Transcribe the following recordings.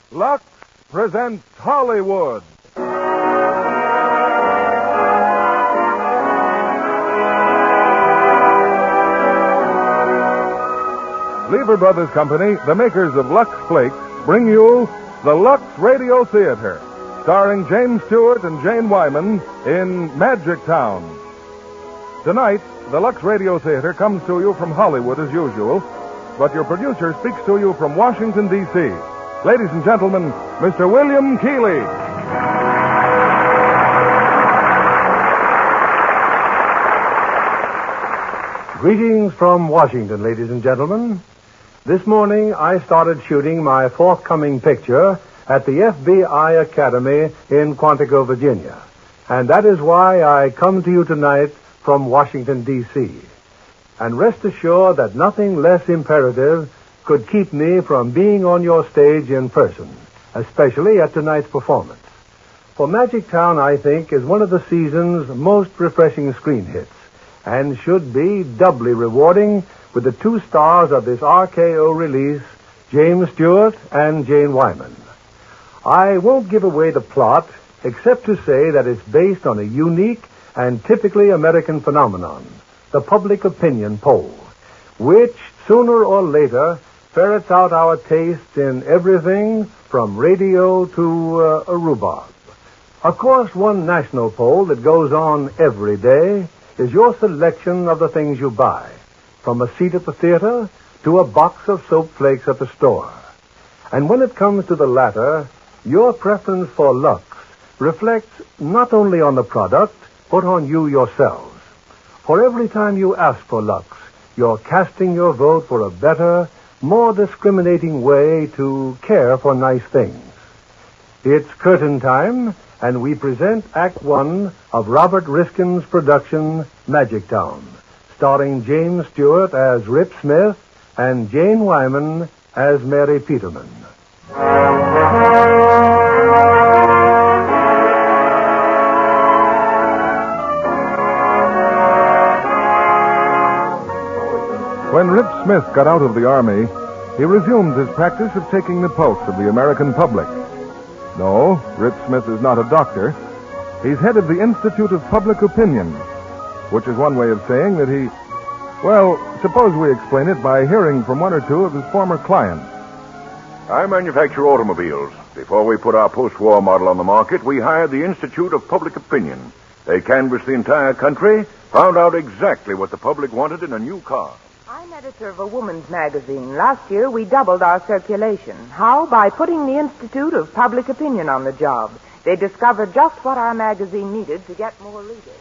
Lux presents Hollywood. Lever Brothers Company, the makers of Lux Flakes, bring you the Lux Radio Theater, starring James Stewart and Jane Wyman in Magic Town. Tonight, the Lux Radio Theater comes to you from Hollywood as usual, but your producer speaks to you from Washington, D.C. Ladies and gentlemen, Mr. William Keighley. Greetings from Washington, ladies and gentlemen. This morning, I started shooting my forthcoming picture at the FBI Academy in Quantico, Virginia. And that is why I come to you tonight from Washington, D.C. And rest assured that nothing less imperative could keep me from being on your stage in person, especially at tonight's performance. For Magic Town, I think, is one of the season's most refreshing screen hits, and should be doubly rewarding with the two stars of this RKO release, James Stewart and Jane Wyman. I won't give away the plot, except to say that it's based on a unique and typically American phenomenon, the public opinion poll, which, sooner or later, ferrets out our tastes in everything from radio to a rhubarb. Of course, one national poll that goes on every day is your selection of the things you buy, from a seat at the theater to a box of soap flakes at the store. And when it comes to the latter, your preference for Lux reflects not only on the product, but on you yourselves. For every time you ask for Lux, you're casting your vote for a better, more discriminating way to care for nice things. It's curtain time, and we present Act One of Robert Riskin's production, Magic Town, starring James Stewart as Rip Smith and Jane Wyman as Mary Peterman. When Rip Smith got out of the Army, he resumed his practice of taking the pulse of the American public. No, Rip Smith is not a doctor. He's head of the Institute of Public Opinion, which is one way of saying that he... Well, suppose we explain it by hearing from one or two of his former clients. I manufacture automobiles. Before we put our post-war model on the market, we hired the Institute of Public Opinion. They canvassed the entire country, found out exactly what the public wanted in a new car. I'm editor of a woman's magazine. Last year, we doubled our circulation. How? By putting the Institute of Public Opinion on the job. They discovered just what our magazine needed to get more readers.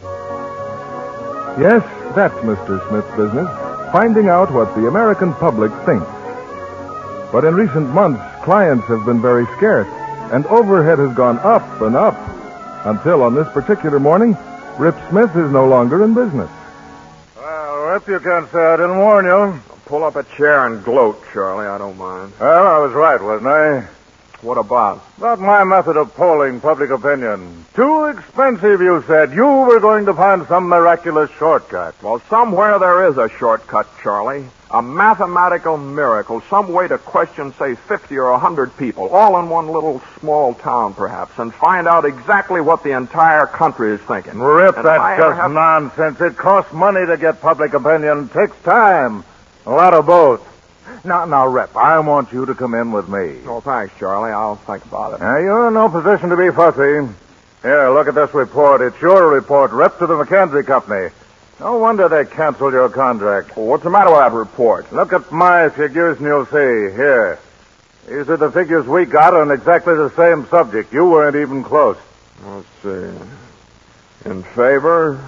Yes, that's Mr. Smith's business, finding out what the American public thinks. But in recent months, clients have been very scarce, and overhead has gone up and up, until on this particular morning, Rip Smith is no longer in business. Rip, you can't say I didn't warn you. Pull up a chair and gloat, Charlie. I don't mind. Well, I was right, wasn't I? What about? About my method of polling public opinion. Too expensive, you said. You were going to find some miraculous shortcut. Well, somewhere there is a shortcut, Charlie. A mathematical miracle. Some way to question, say, 50 or 100 people, all in one little small town, perhaps, and find out exactly what the entire country is thinking. Rip, that's just nonsense. It costs money to get public opinion. It takes time. A lot of both. Now, Rip, I want you to come in with me. Oh, thanks, Charlie. I'll think about it. Now, you're in no position to be fussy. Here, look at this report. It's your report, Rip, to the McKenzie Company. No wonder they canceled your contract. Well, what's the matter with that report? Look at my figures and you'll see. Here. These are the figures we got on exactly the same subject. You weren't even close. Let's see. In favor,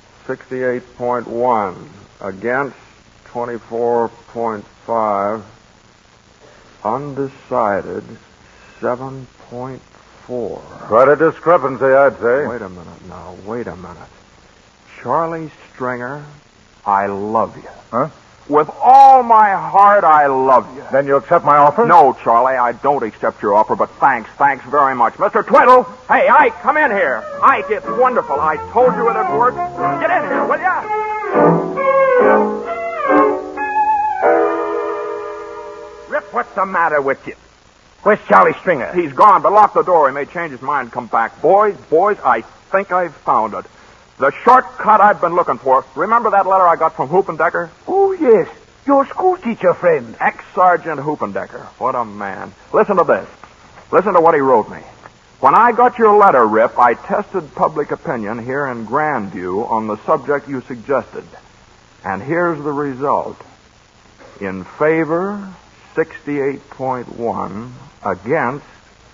68.1. Against, 24.5. Undecided, 7.4. Quite a discrepancy, I'd say. Wait a minute now. Wait a minute. Charlie Stringer, I love you. Huh? With all my heart, I love you. Then you accept my offer? No, Charlie, I don't accept your offer, but thanks very much. Mr. Twiddle! Hey, Ike, come in here. Ike, it's wonderful. I told you it would work. Get in here, will ya? Rip, what's the matter with you? Where's Charlie Stringer? He's gone, but lock the door. He may change his mind and come back. Boys, I think I've found it. The shortcut I've been looking for. Remember that letter I got from Hoopendecker? Oh, yes. Your school teacher friend. Ex-Sergeant Hoopendecker. What a man. Listen to this. Listen to what he wrote me. When I got your letter, Rip, I tested public opinion here in Grandview on the subject you suggested. And here's the result. In favor, 68.1. Against,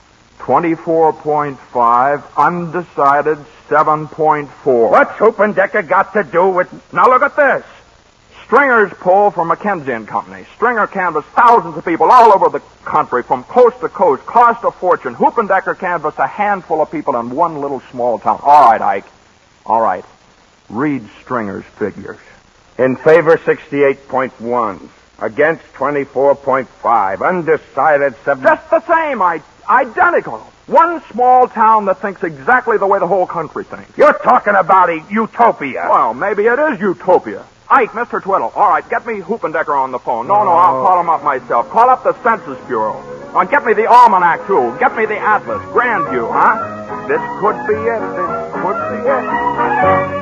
24.5. Undecided, 7.4. What's Hoopendecker got to do with... Now look at this. Stringer's poll for McKenzie and Company. Stringer canvassed thousands of people all over the country from coast to coast. Cost a fortune. Hoopendecker canvassed a handful of people in one little small town. All right, Ike. All right. Read Stringer's figures. In favor, 68.1. Against, 24.5. Undecided, 7... Just the same, identical. One small town that thinks exactly the way the whole country thinks. You're talking about a utopia. Well, maybe it is utopia. Ike, Mr. Twiddle. All right, get me Hoopendecker on the phone. No, I'll call him up myself. Call up the Census Bureau. And get me the Almanac, too. Get me the Atlas. Grandview, huh? This could be it. This could be it.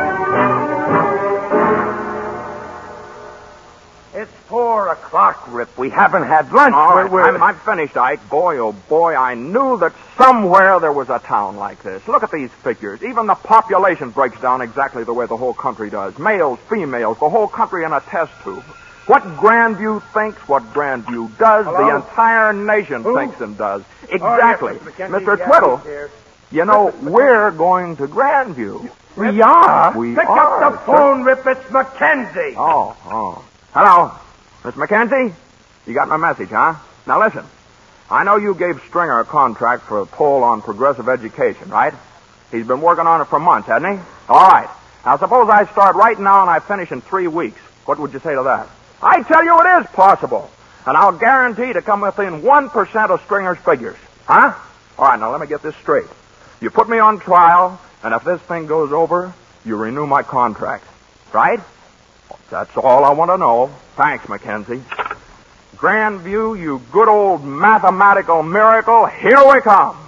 It's 4 o'clock, Rip. We haven't had lunch. All right, I'm finished, Ike. Boy, oh boy, I knew that somewhere there was a town like this. Look at these figures. Even the population breaks down exactly the way the whole country does. Males, females, the whole country in a test tube. What Grandview thinks, what Grandview does, Hello? the entire nation thinks and does. Exactly. Oh, yes, Mr. Twiddle, you know, we're going to Grandview. We are? We Pick are, up the phone, Rip. It's Mackenzie. Oh. Hello, Miss McKenzie? You got my message, huh? Now listen. I know you gave Stringer a contract for a poll on progressive education, right? He's been working on it for months, hasn't he? All right. Now suppose I start right now and I finish in 3 weeks. What would you say to that? I tell you it is possible. And I'll guarantee to come within 1% of Stringer's figures. Huh? All right, now let me get this straight. You put me on trial, and if this thing goes over, you renew my contract. Right? That's all I want to know. Thanks, Mackenzie. Grandview, you good old mathematical miracle, here we come.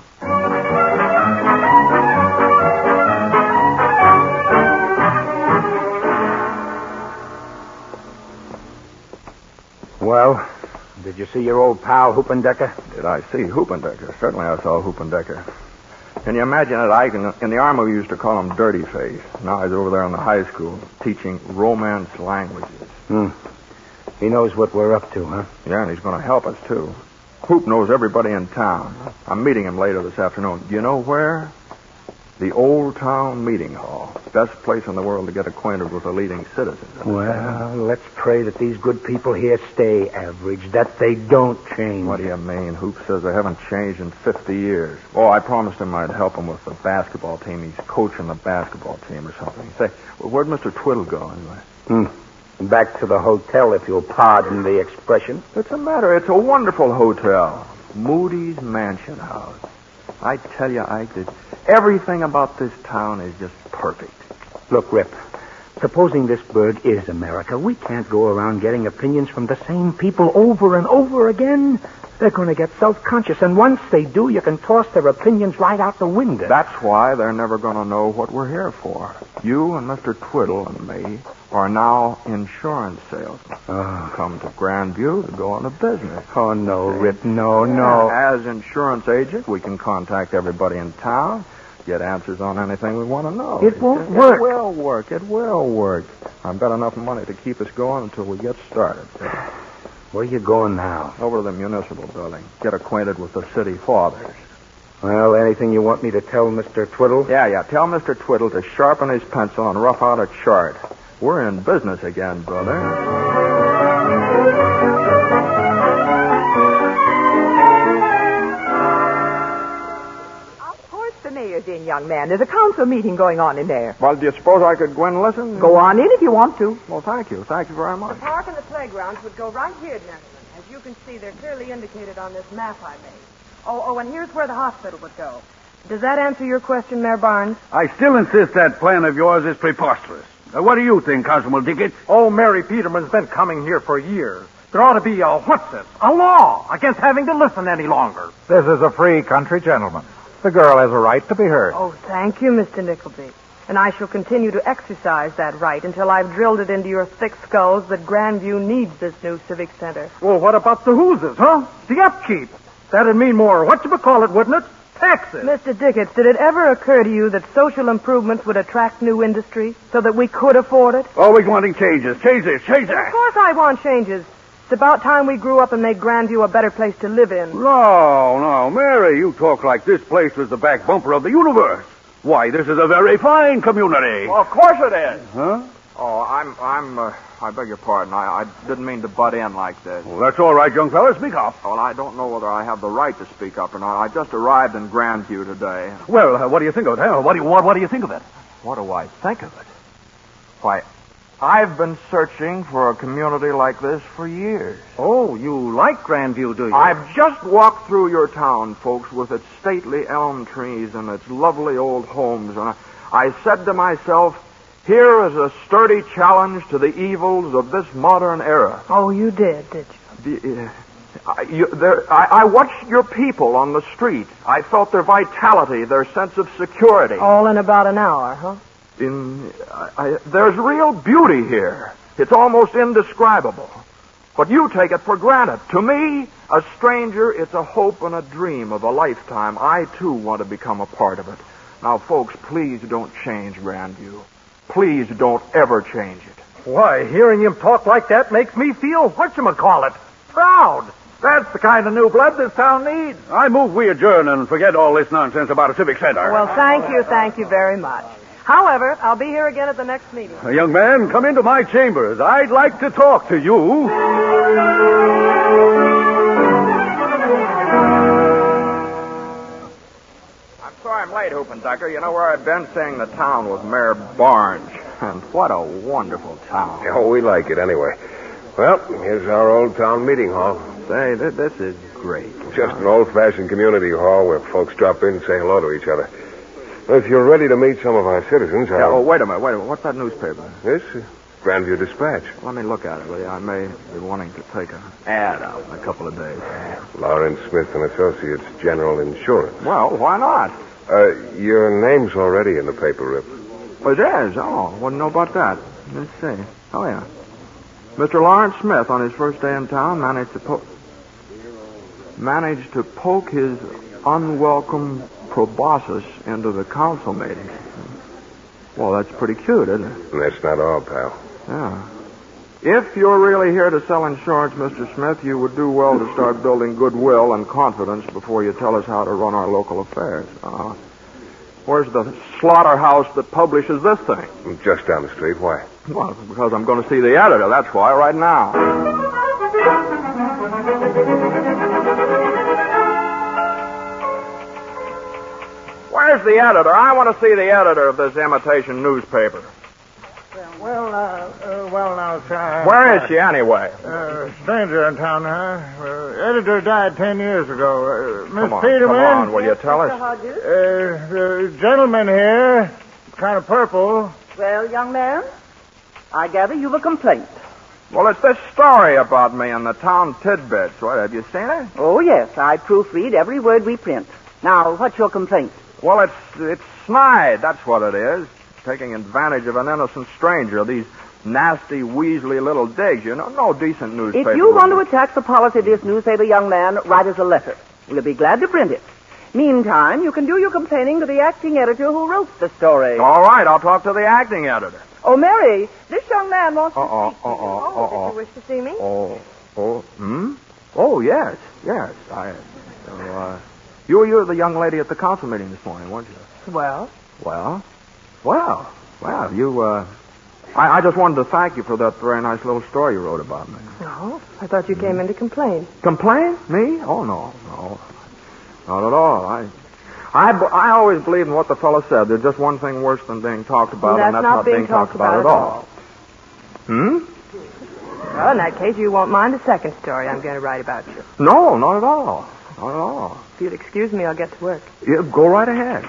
Well, did you see your old pal, Hoopendecker? Did I see Hoopendecker? Certainly I saw Hoopendecker. Can you imagine it, Ike? In the Army, we used to call him Dirty Face. Now he's over there in the high school teaching Romance languages. He knows what we're up to, huh? Yeah, and he's going to help us, too. Hoop knows everybody in town. I'm meeting him later this afternoon. Do you know where? The Old Town Meeting Hall. Best place in the world to get acquainted with the leading citizens. Well, let's pray that these good people here stay average, that they don't change. What do you mean? Hoop says they haven't changed in 50 years. Oh, I promised him I'd help him with the basketball team. He's coaching the basketball team or something. Say, where'd Mr. Twiddle go, anyway? Back to the hotel, if you'll pardon the expression. What's the matter? It's a wonderful hotel. Moody's Mansion House. I tell you, Ike, that everything about this town is just perfect. Look, Rip, supposing this burg is America, we can't go around getting opinions from the same people over and over again. They're going to get self-conscious, and once they do, you can toss their opinions right out the window. That's why they're never going to know what we're here for. You and Mr. Twiddle and me are now insurance salesmen. Come to Grandview to go into business. Oh, no, Rip, no. As insurance agent, we can contact everybody in town, get answers on anything we want to know. It won't work. It will work. I've got enough money to keep us going until we get started. Where are you going now? Over to the municipal building. Get acquainted with the city fathers. Well, anything you want me to tell Mr. Twiddle? Yeah. Tell Mr. Twiddle to sharpen his pencil and rough out a chart. We're in business again, brother. Of course the mayor's in, young man. There's a council meeting going on in there. Well, do you suppose I could go in and listen? Go on in if you want to. Well, thank you. Thank you very much. The park and the playgrounds would go right here, gentlemen. As you can see, they're clearly indicated on this map I made. Oh, and here's where the hospital would go. Does that answer your question, Mayor Barnes? I still insist that plan of yours is preposterous. What do you think, Constable Dickett? Oh, Mary Peterman's been coming here for years. There ought to be a law against having to listen any longer. This is a free country, gentlemen. The girl has a right to be heard. Oh, thank you, Mr. Nickleby. And I shall continue to exercise that right until I've drilled it into your thick skulls that Grandview needs this new civic center. Well, what about the whoozes, huh? The upkeep. That'd mean more, whatchamacallit, wouldn't it? Taxes. Mr. Dickens, did it ever occur to you that social improvements would attract new industry so that we could afford it? Always wanting changes. Change this, change that. Of course I want changes. It's about time we grew up and made Grandview a better place to live in. No, Mary, you talk like this place was the back bumper of the universe. Why, this is a very fine community. Well, of course it is. Huh? Oh, I beg your pardon. I didn't mean to butt in like this. Well, that's all right, young fella. Speak up. Well, I don't know whether I have the right to speak up or not. I just arrived in Grandview today. Well, what do you think of it? Huh? What do you think of it? What do I think of it? Why, I've been searching for a community like this for years. Oh, you like Grandview, do you? I've just walked through your town, folks, with its stately elm trees and its lovely old homes, and I said to myself, here is a sturdy challenge to the evils of this modern era. Oh, you did you? I watched your people on the street. I felt their vitality, their sense of security. All in about an hour, huh? There's real beauty here. It's almost indescribable. But you take it for granted. To me, a stranger, it's a hope and a dream of a lifetime. I, too, want to become a part of it. Now, folks, please don't change Grandview. Please don't ever change it. Why, hearing him talk like that makes me feel, whatchamacallit, proud. That's the kind of new blood this town needs. I move we adjourn and forget all this nonsense about a civic center. Well, thank you very much. However, I'll be here again at the next meeting. Young man, come into my chambers. I'd like to talk to you. I'm sorry I'm late, Hoopentucker. You know where I've been? Seeing the town with Mayor Barnes. And what a wonderful town. Oh, we like it anyway. Well, here's our old town meeting hall. Say, this is great. Just an old-fashioned community hall where folks drop in and say hello to each other. If you're ready to meet some of our citizens, wait a minute. What's that newspaper? This? Grandview Dispatch. Let me look at it, will you? I may be wanting to take an ad out in a couple of days. Lawrence Smith and Associates General Insurance. Well, why not? Your name's already in the paper, Rip. Oh, it is? Oh, wouldn't know about that. Let's see. Oh, yeah. Mr. Lawrence Smith, on his first day in town, managed to poke his unwelcome proboscis into the council meeting. Well, that's pretty cute, isn't it? And that's not all, pal. Yeah. If you're really here to sell insurance, Mr. Smith, you would do well to start building goodwill and confidence before you tell us how to run our local affairs. Where's the slaughterhouse that publishes this thing? Just down the street. Why? Well, because I'm going to see the editor. That's why, right now. Where's the editor? I want to see the editor of this imitation newspaper. Well, now, sir. Where is she, anyway? Stranger in town, huh? Editor died 10 years ago. Miss Peterman. Come on, will you tell us? The gentleman here, kind of purple. Well, young man, I gather you've a complaint. Well, it's this story about me in the town tidbits. What, have you seen it? Oh, yes, I proofread every word we print. Now, what's your complaint? Well, it's snide, that's what it is. Taking advantage of an innocent stranger. These nasty, weaselly little digs, you know. No decent newspaper. If you want to attack the policy of this newspaper, young man, write us a letter. We'll be glad to print it. Meantime, you can do your complaining to the acting editor who wrote the story. All right, I'll talk to the acting editor. Oh, Mary, this young man wants to speak to you. Did you wish to see me? Oh, yes. You were the young lady at the council meeting this morning, weren't you? Well, you, I just wanted to thank you for that very nice little story you wrote about me. no. I thought you came in to complain. Complain? Me? Oh, no. Not at all. I always believe in what the fellow said. There's just one thing worse than being talked about, and that's not being talked about at all. Well, in that case, you won't mind the second story I'm going to write about you. No, not at all. Not at all. If you'll excuse me, I'll get to work. Yeah, go right ahead.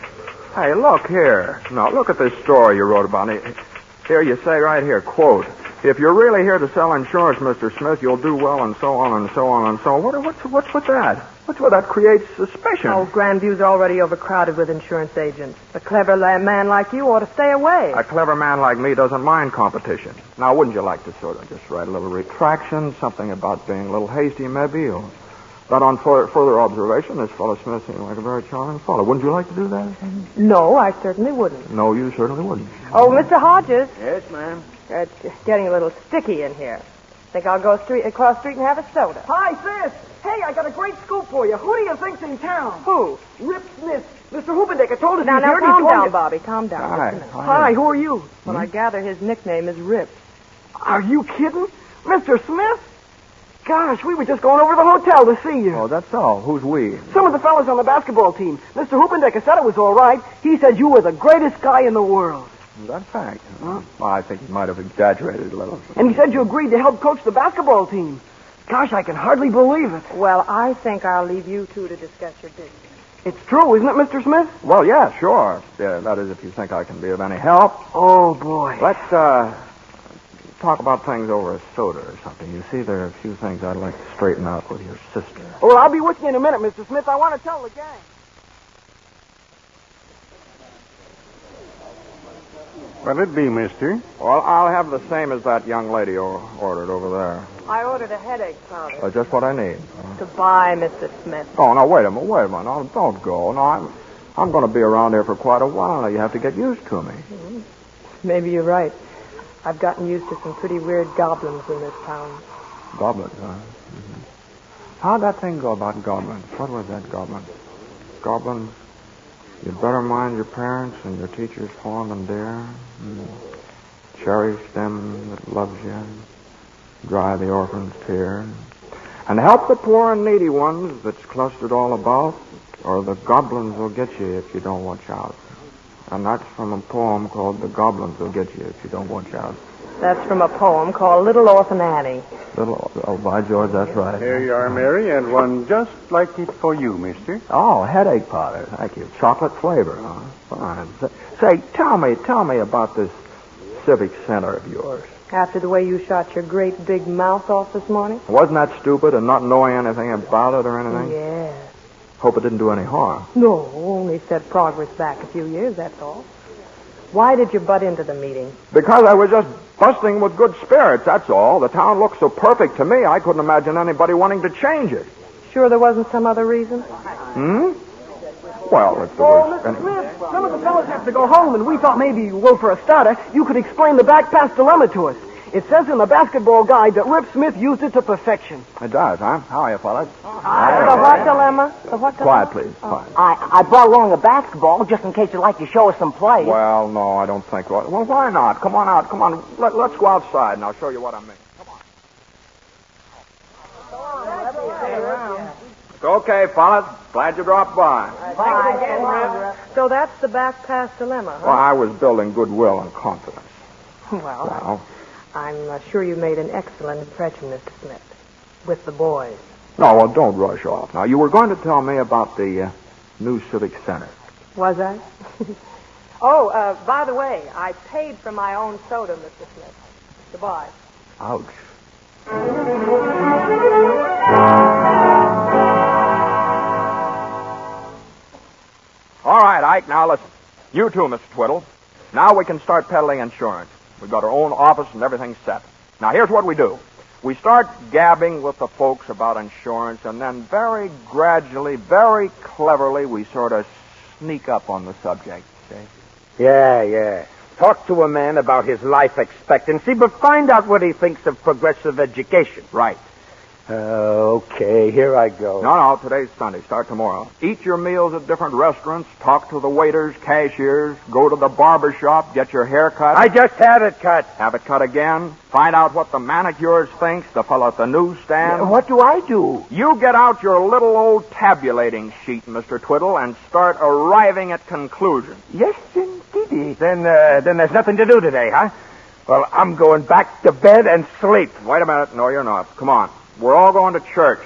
Hey, look here. Now, look at this story you wrote about me. Here, you say right here, quote, If you're really here to sell insurance, Mr. Smith, you'll do well, and so on and so on and so on. What's with that? What's with that creates suspicion? Oh, Grandview's already overcrowded with insurance agents. A clever man like you ought to stay away. A clever man like me doesn't mind competition. Now, wouldn't you like to sort of just write a little retraction, something about being a little hasty, maybe? Or that on further observation, this fellow Smith seemed like a very charming fellow. Wouldn't you like to do that? No, I certainly wouldn't. No, you certainly wouldn't. Oh, Mr. Hodges. Yes, ma'am. It's getting a little sticky in here. Think I'll go across the street and have a soda. Hi, sis. Hey, I got a great scoop for you. Who do you think's in town? Who? Rip Smith. Mr. Hoopendecker told us Now, he's here. calm down, Bobby. Calm down. Hi. Hi, who are you? Well, I gather his nickname is Rip. Are you kidding? Mr. Smith? Gosh, we were just going over to the hotel to see you. Oh, that's all. Who's we? Some of the fellas on the basketball team. Mr. Hoopendecker said it was all right. He said you were the greatest guy in the world. That's fact. Huh? Well, I think he might have exaggerated a little. And he said you agreed to help coach the basketball team. Gosh, I can hardly believe it. Well, I think I'll leave you two to discuss your business. It's true, isn't it, Mr. Smith? Well, yeah, sure. Yeah, that is, if you think I can be of any help. Oh, boy. Let's talk about things over a soda or something. You see, there are a few things I'd like to straighten out with your sister. Well, I'll be with you in a minute, Mr. Smith. I want to tell the gang. What'll it be, mister? Well, I'll have the same as that young lady ordered over there. I ordered a headache powder. Just what I need. Goodbye, Mr. Smith. Oh, now, wait a minute. No, don't go. No, I'm going to be around here for quite a while. Now, you have to get used to me. Mm-hmm. Maybe you're right. I've gotten used to some pretty weird goblins in this town. Goblins, huh? Mm-hmm. How'd that thing go about goblins? What was that, goblin? Goblins, you'd better mind your parents and your teachers fond and dear. Cherish them that loves you. Dry the orphan's tear. And help the poor and needy ones that's clustered all about, or the goblins will get you if you don't watch out. And that's from a poem called The Goblins Will Get You If You Don't Watch Out. That's from a poem called Little Orphan Annie. Oh, by George, that's right. Here you are, Mary, and one just like it for you, mister. Oh, headache powder. Thank you. Chocolate flavor, huh? Fine. Say, tell me about this civic center of yours. After the way you shot your great big mouth off this morning? Wasn't that stupid and not knowing anything about it or anything? Yeah. Hope it didn't do any harm. No, only set progress back a few years, that's all. Why did you butt into the meeting? Because I was just busting with good spirits, that's all. The town looked so perfect to me, I couldn't imagine anybody wanting to change it. Sure there wasn't some other reason? Well, if there was... Mr. Smith, some of the fellas have to go home, and we thought maybe, well, for a starter, you could explain the back pass dilemma to us. It says in the basketball guide that Rip Smith used it to perfection. It does, huh? How are you, fellas? The what dilemma? The what dilemma? Quiet, please. Quiet. I brought along a basketball just in case you'd like to show us some plays. Well, no, I don't think... Well, why not? Come on out. Come on. Let's go outside, and I'll show you what I mean. Come on. Okay, fellas. Glad you dropped by. So that's the back pass dilemma, huh? Well, I was building goodwill and confidence. Well, I'm sure you made an excellent impression, Mr. Smith, with the boys. No, well, don't rush off. Now, you were going to tell me about the new civic center. Was I? Oh, by the way, I paid for my own soda, Mr. Smith. Goodbye. Ouch. All right, Ike, now listen. You too, Mr. Twiddle. Now we can start peddling insurance. We've got our own office and everything's set. Now, here's what we do. We start gabbing with the folks about insurance, and then very gradually, very cleverly, we sort of sneak up on the subject, see? Yeah. Talk to a man about his life expectancy, but find out what he thinks of progressive education. Right. Okay, here I go. No, today's Sunday. Start tomorrow. Eat your meals at different restaurants, talk to the waiters, cashiers, go to the barber shop, get your hair cut. I just had it cut. Have it cut again. Find out what the manicures thinks, the fellow at the newsstand. What do I do? You get out your little old tabulating sheet, Mr. Twiddle, and start arriving at conclusions. Yes, indeedy. Then there's nothing to do today, huh? Well, I'm going back to bed and sleep. Wait a minute. No, you're not. Come on. We're all going to church.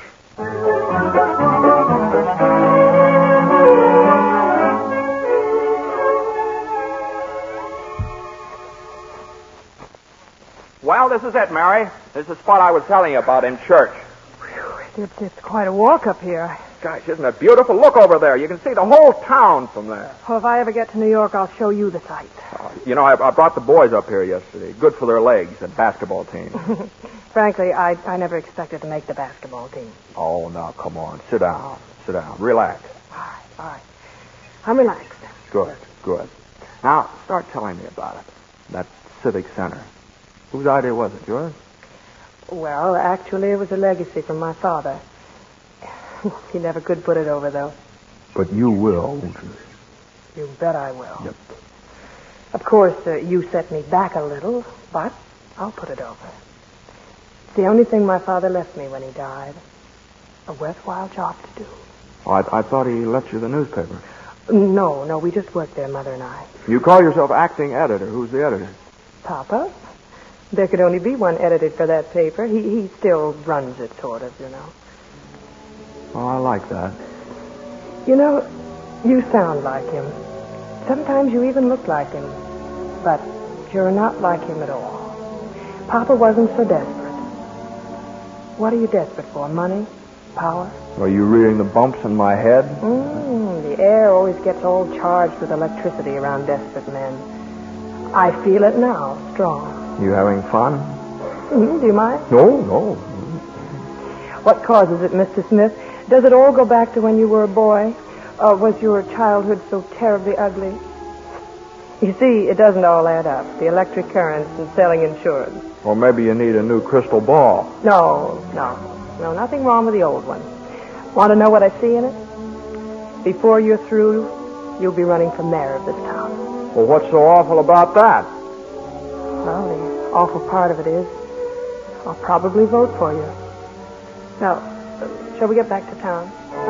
Well, this is it, Mary. This is the spot I was telling you about in church. It's quite a walk up here. Gosh, isn't it beautiful? Look over there. You can see the whole town from there. Well, if I ever get to New York, I'll show you the sights. You know, I brought the boys up here yesterday. Good for their legs, that basketball team. Frankly, I never expected to make the basketball team. Oh, now, come on. Sit down. Sit down. Relax. All right. I'm relaxed. Good. Now, start telling me about it. That civic center. Whose idea was it? Yours? Well, actually, it was a legacy from my father. He never could put it over, though. But you will, won't you? You bet I will. Yep. Of course, you set me back a little, but I'll put it over. It's the only thing my father left me when he died. A worthwhile job to do. Oh, I thought he left you the newspaper. No, we just worked there, Mother and I. You call yourself acting editor. Who's the editor? Papa? There could only be one editor for that paper. He still runs it, sort of, you know. Oh, I like that. You know, you sound like him. Sometimes you even look like him. But you're not like him at all. Papa wasn't so desperate. What are you desperate for? Money? Power? Are you reading the bumps in my head? The air always gets all charged with electricity around desperate men. I feel it now, strong. You having fun? Do you mind? No. What causes it, Mr. Smith? Does it all go back to when you were a boy? Or was your childhood so terribly ugly? You see, it doesn't all add up. The electric currents and selling insurance. Or maybe you need a new crystal ball. No, nothing wrong with the old one. Want to know what I see in it? Before you're through, you'll be running for mayor of this town. Well, what's so awful about that? Well, the awful part of it is I'll probably vote for you. Now, shall we get back to town?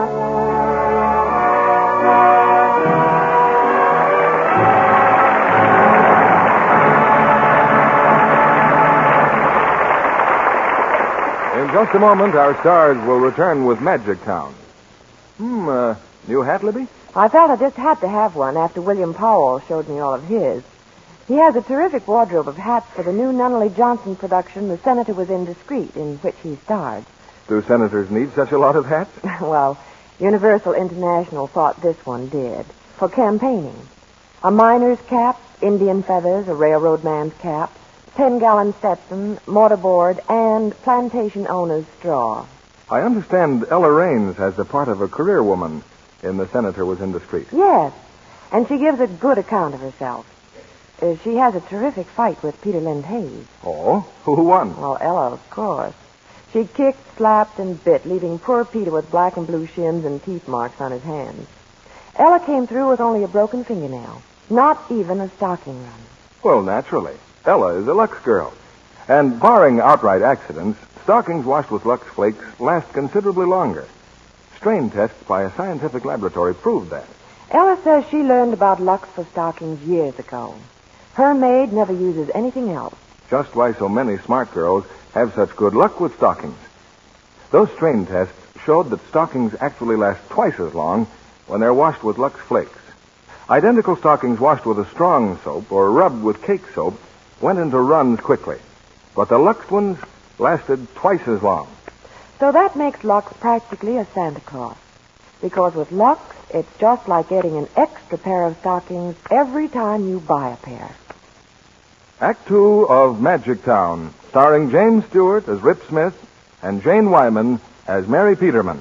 In just a moment, our stars will return with Magic Town. New hat, Libby? I felt I just had to have one after William Powell showed me all of his. He has a terrific wardrobe of hats for the new Nunnally Johnson production, The Senator Was Indiscreet, in which he starred. Do senators need such a lot of hats? Well, Universal International thought this one did. For campaigning. A miner's cap, Indian feathers, a railroad man's cap, 10-gallon Stetson, mortarboard, and plantation owner's straw. I understand Ella Raines has the part of a career woman in The Senator Was Indiscreet. Yes, and she gives a good account of herself. She has a terrific fight with Peter Lind Hayes. Oh? Who won? Well, Ella, of course. She kicked, slapped, and bit, leaving poor Peter with black and blue shins and teeth marks on his hands. Ella came through with only a broken fingernail. Not even a stocking run. Well, naturally. Ella is a Lux girl. And barring outright accidents, stockings washed with Lux Flakes last considerably longer. Strain tests by a scientific laboratory proved that. Ella says she learned about Lux for stockings years ago. Her maid never uses anything else. Just why so many smart girls have such good luck with stockings. Those strain tests showed that stockings actually last twice as long when they're washed with Lux Flakes. Identical stockings washed with a strong soap or rubbed with cake soap went into runs quickly. But the Lux ones lasted twice as long. So that makes Lux practically a Santa Claus. Because with Lux, it's just like getting an extra pair of stockings every time you buy a pair. Act 2 of Magic Town, starring James Stewart as Rip Smith and Jane Wyman as Mary Peterman.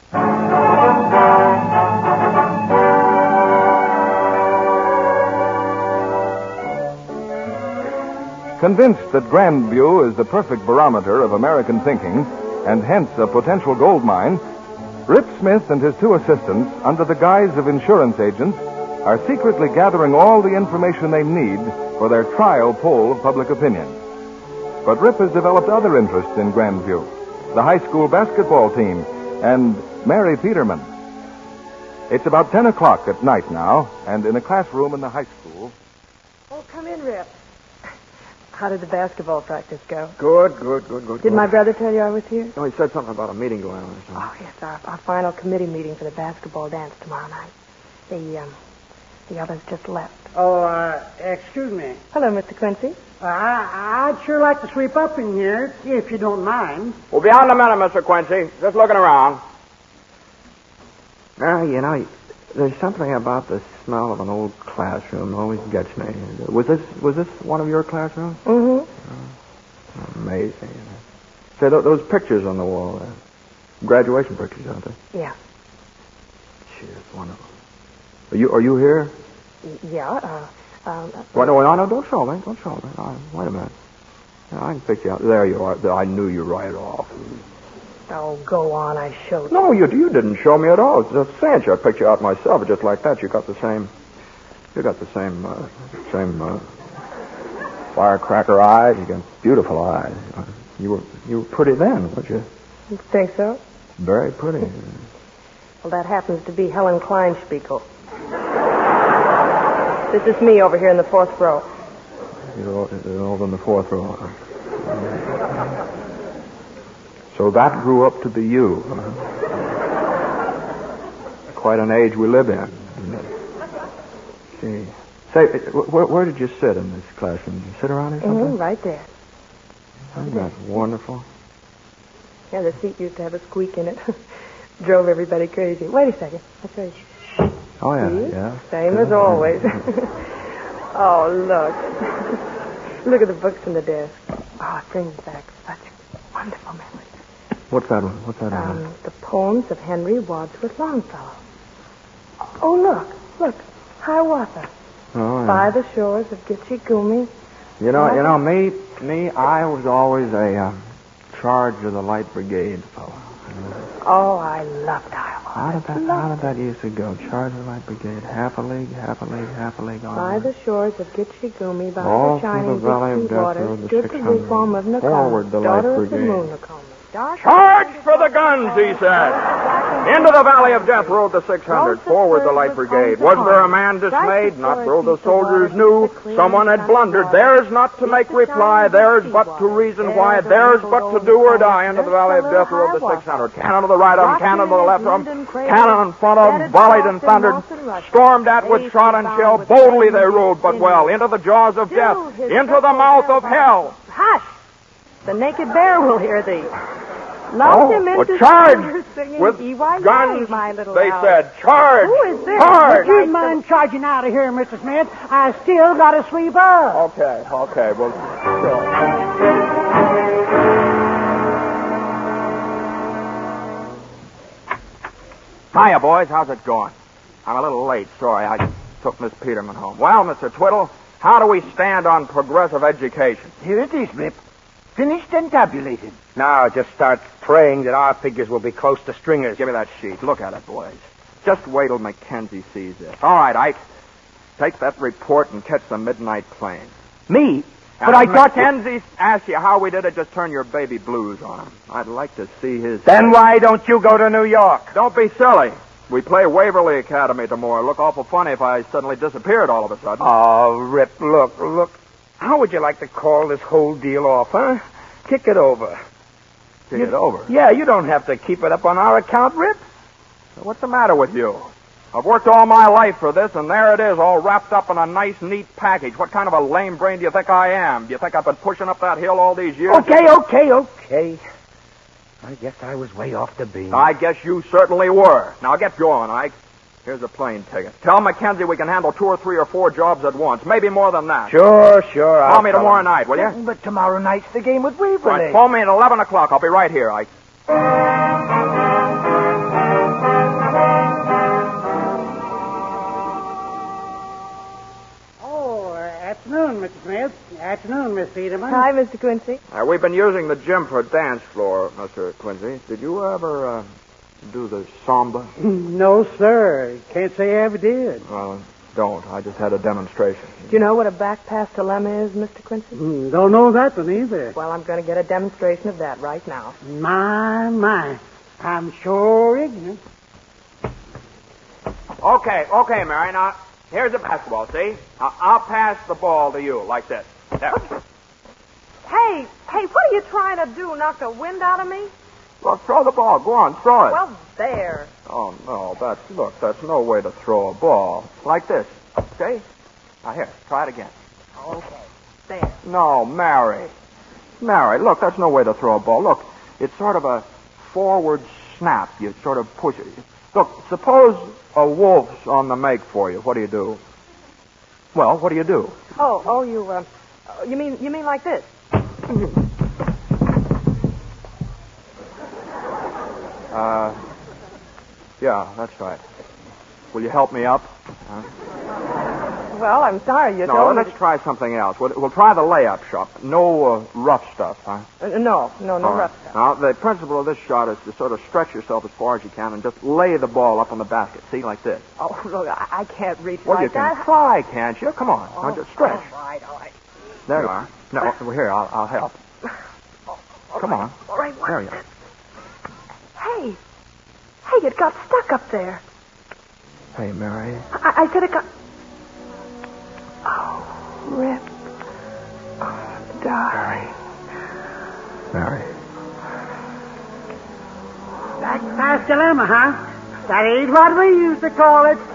Convinced that Grandview is the perfect barometer of American thinking, and hence a potential gold mine, Rip Smith and his two assistants, under the guise of insurance agents, are secretly gathering all the information they need for their trial poll of public opinion. But Rip has developed other interests in Grandview, the high school basketball team, and Mary Peterman. It's about 10 o'clock at night now, and in a classroom in the high school. Oh, come in, Rip. How did the basketball practice go? Good. Did my brother tell you I was here? No, he said something about a meeting going on. Oh, yes, our final committee meeting for the basketball dance tomorrow night. The others just left. Oh, excuse me. Hello, Mr. Quincy. I'd sure like to sweep up in here, if you don't mind. We'll be out in a minute, Mr. Quincy. Just looking around. Now, there's something about the smell of an old classroom always gets me. Was this one of your classrooms? Mm-hmm. Oh, amazing. Say, those pictures on the wall, graduation pictures, aren't they? Yeah. Gee, it's wonderful. Are you here? Yeah, No, don't show me. Don't show me. Wait a minute. I can pick you out. There you are. I knew you right off. Oh, go on. I showed you. No, you didn't show me at all. It's a cinch. I picked you out myself. Just like that. You got the same firecracker eyes. You got beautiful eyes. You were pretty then, weren't you? You think so? Very pretty. Well, that happens to be Helen Kleinspiegel. This is me over here in the fourth row. You're over in the fourth row. So that grew up to be you. Quite an age we live in. See. Say, where did you sit in this classroom? Did you sit around here something? Mm-hmm, right there. Isn't that wonderful? Yeah, the seat used to have a squeak in it. Drove everybody crazy. Wait a second. I'll show you. Oh, yeah, See? yeah. Same as always. Oh, look. Look at the books in the desk. Oh, it brings back such wonderful memories. What's that one? The poems of Henry Wadsworth Longfellow. Oh, look. Hiawatha. Oh, yeah. By the shores of Gitche Gumee. You know, me, I was always a charge of the Light Brigade fellow. Oh, I loved Hiawatha. How did that used to go? Charge of the Light Brigade, half a league, half a league, half a league on. By the shores of Gitche Gumee, by all the shining through the valley of Dixie death waters, road, the stood the 600. wigwam of Nakoma, Forward the Light daughter of the Brigade. moon Nakoma. Charge for the guns, he said. Into the valley of death rode the 600. Forward the Light Brigade. Was there a man dismayed? Not though the soldiers knew someone had blundered. Theirs not to make reply. Theirs but to reason why. Theirs but to do or die. Into the valley of death rode the 600. Cannon to the right of them, cannon to the left of them, cannon in front of them, volleyed and thundered, stormed at with shot and shell. Boldly they rode, but well, into the jaws of death, into the mouth of hell. Hush! The naked bear will hear thee. Lulled him into charge singing, with E-Y-Y, guns, my little they owl. said. Charge! Who is this? Charge! Would you mind charging out of here, Mr. Smith? I still got to sweep up. Okay, well, sure. Hiya, boys. How's it going? I'm a little late. Sorry, I took Miss Peterman home. Well, Mr. Twiddle, how do we stand on progressive education? Here it is, Rip. Finished and tabulated. Now just start praying that our figures will be close to Stringer's. Give me that sheet. Look at it, boys. Just wait till Mackenzie sees this. All right, Ike. Take that report and catch the midnight plane. Me? And But I thought Mackenzie asked you how we did it, just turn your baby blues on him. I'd like to see his... Then why don't you go to New York? Don't be silly. We play Waverly Academy tomorrow. It'd look awful funny if I suddenly disappeared all of a sudden. Oh, Rip, look. How would you like to call this whole deal off, huh? Kick it over. Kick it over? Yeah, you don't have to keep it up on our account, Rip. What's the matter with you? I've worked all my life for this, and there it is, all wrapped up in a nice, neat package. What kind of a lame brain do you think I am? Do you think I've been pushing up that hill all these years? Okay. I guess I was way off the beam. I guess you certainly were. Now get going, Ike. Here's a plane ticket. Tell Mackenzie we can handle 2 or 3 or 4 jobs at once. Maybe more than that. Sure. Call me tomorrow night, will you? But tomorrow night's the game with Waverly. Right, phone me at 11 o'clock. I'll be right here, Ike. Afternoon, Mr. Smith. Afternoon, Miss Peterman. Hi, Mr. Quincy. We've been using the gym for dance floor, Mr. Quincy. Did you ever do the samba? No, sir. Can't say I ever did. Well, don't. I just had a demonstration. Do you know what a back pass dilemma is, Mr. Quincy? Don't know that one either. Well, I'm going to get a demonstration of that right now. My. I'm sure ignorant. Okay, Mary. Now, here's the basketball, see? I'll pass the ball to you, like this. There. Hey, what are you trying to do? Knock the wind out of me? Well, throw the ball. Go on, throw it. Well, there. Oh, no, that's no way to throw a ball. Like this. Okay? Now, here, try it again. Okay. There. No, Mary. Mary, look, that's no way to throw a ball. Look, it's sort of a forward snap. You sort of push it. Look, suppose a wolf's on the make for you. What do you do? Well, what do you do? You mean like this? Yeah, that's right. Will you help me up? Well, I'm sorry you No, told me. let's try something else. We'll try the layup shot. No rough stuff, huh? No All right. rough stuff. Now, the principle of this shot is to sort of stretch yourself as far as you can and just lay the ball up on the basket. See, like this. Oh, look, I can't reach Well, like you can that. try, can't you? Come on. Now, just stretch. All right. There you are. No, here, I'll help. Come on. All right, There you are. Hey, it got stuck up there. Hey, Mary. I said it got... Oh, Rip. Oh, darling. Mary. Back past dilemma, huh? That ain't what we used to call it.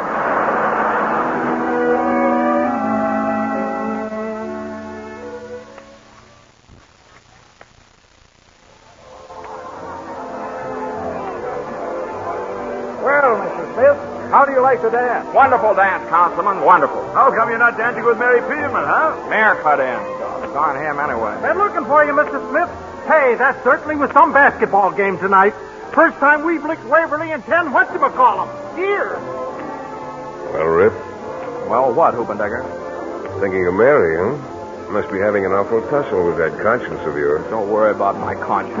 Well, Mr. Smith, how do you like the dance? Wonderful dance, Councilman. Wonderful. How come you're not dancing with Mary Peterman, huh? Mayor cut in. Darn him anyway. Been looking for you, Mr. Smith. Hey, that certainly was some basketball game tonight. First time we've licked Waverly in 10 whatchamacallem years. Well, Rip, Well, what, Hoopendecker? thinking of Mary, huh? Must be having an awful tussle with that conscience of yours. Don't worry about my conscience.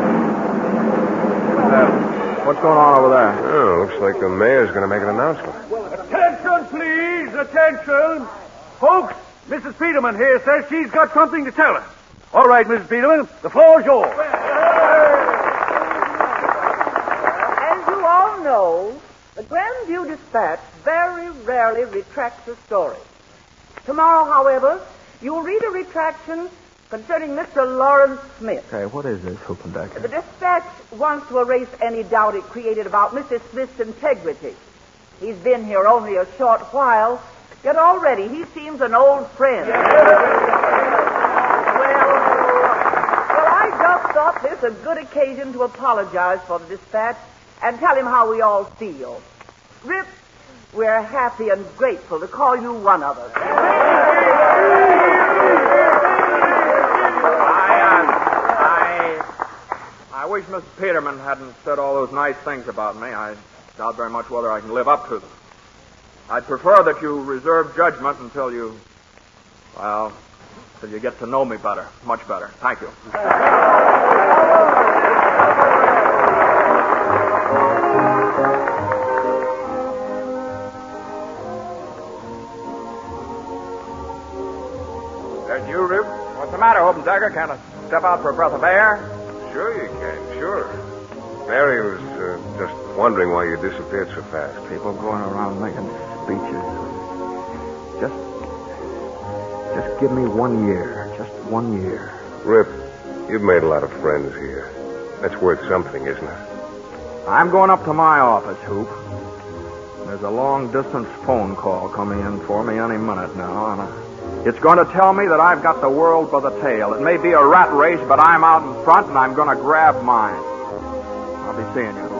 What's going on over there? Oh, looks like the mayor's going to make an announcement. Attention, please. Attention. Folks, Mrs. Peterman here says she's got something to tell us. All right, Mrs. Peterman, the floor's yours. As you all know, the Grandview Dispatch very rarely retracts a story. Tomorrow, however, you'll read a retraction concerning Mr. Lawrence Smith. Okay, what is this, Hoopendecker? The Dispatch wants to erase any doubt it created about Mr. Smith's integrity. He's been here only a short while, yet already he seems an old friend. Well, I just thought this a good occasion to apologize for the Dispatch and tell him how we all feel. Rip, we're happy and grateful to call you one of us. I wish Mrs. Peterman hadn't said all those nice things about me. I doubt very much whether I can live up to them. I'd prefer that you reserve judgment until you get to know me better, much better. Thank you. There's you, Rip. What's the matter, Hoopendecker? Can't I step out for a breath of air? Sure you can, sure. Mary was just wondering why you disappeared so fast. People going around making speeches. Just give me 1 year. Just 1 year. Rip, you've made a lot of friends here. That's worth something, isn't it? I'm going up to my office, Hoop. There's a long-distance phone call coming in for me any minute now, and it's going to tell me that I've got the world by the tail. It may be a rat race, but I'm out in front, and I'm going to grab mine. I'll be seeing you.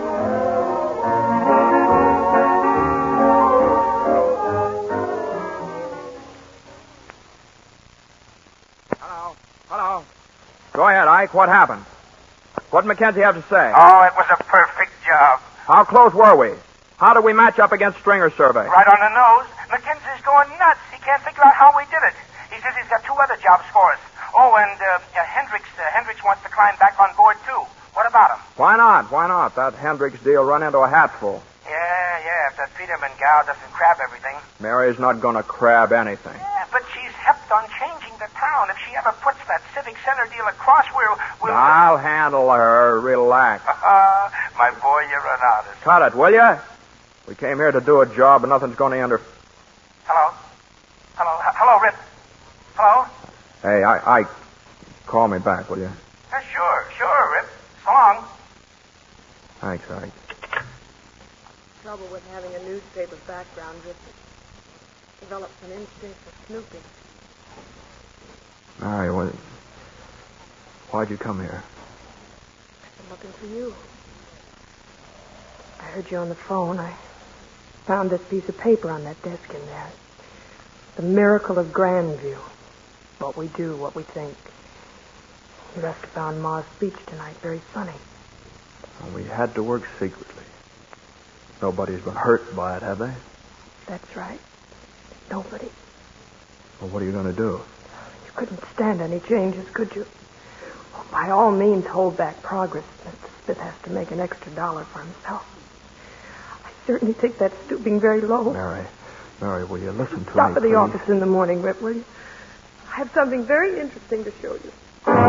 Hello. Go ahead, Ike. What happened? What did Mackenzie have to say? Oh, it was a perfect job. How close were we? How did we match up against Stringer's survey? Right on the nose. Mackenzie's going nuts. He can't figure out how we did it. He says he's got 2 other jobs for us. Oh, and Hendricks wants to climb back on board, too. What about him? Why not? That Hendricks deal run into a hatful. Yeah, if that Peterman gal doesn't crab everything. Mary's not going to crab anything. Yeah, but she's hepped on changing the town. If she ever puts that Civic Center deal across, we'll... I'll handle her. Relax. My boy, you're an artist. Cut it, will you? We came here to do a job, and nothing's going to Hello, Rip. Hello? Hey, I call me back, will you? Sure, Rip. So long. Thanks, Ike. Trouble with having a newspaper background, Rip. developed an instinct for snooping. Mary, why'd you come here? I'm looking for you. I heard you on the phone. I found this piece of paper on that desk in there. The Miracle of Grandview. What we do, what we think. You left it on Mars Beach tonight. Very funny. Well, we had to work secretly. Nobody's been hurt by it, have they? That's right. Nobody. Well, what are you going to do? You couldn't stand any changes, could you? Well, by all means, hold back progress. Mr. Smith has to make an extra $1 for himself. I certainly think that's stooping very low. Mary, will you listen to me, Stop at the please? office in the morning, Rip, will you? I have something very interesting to show you.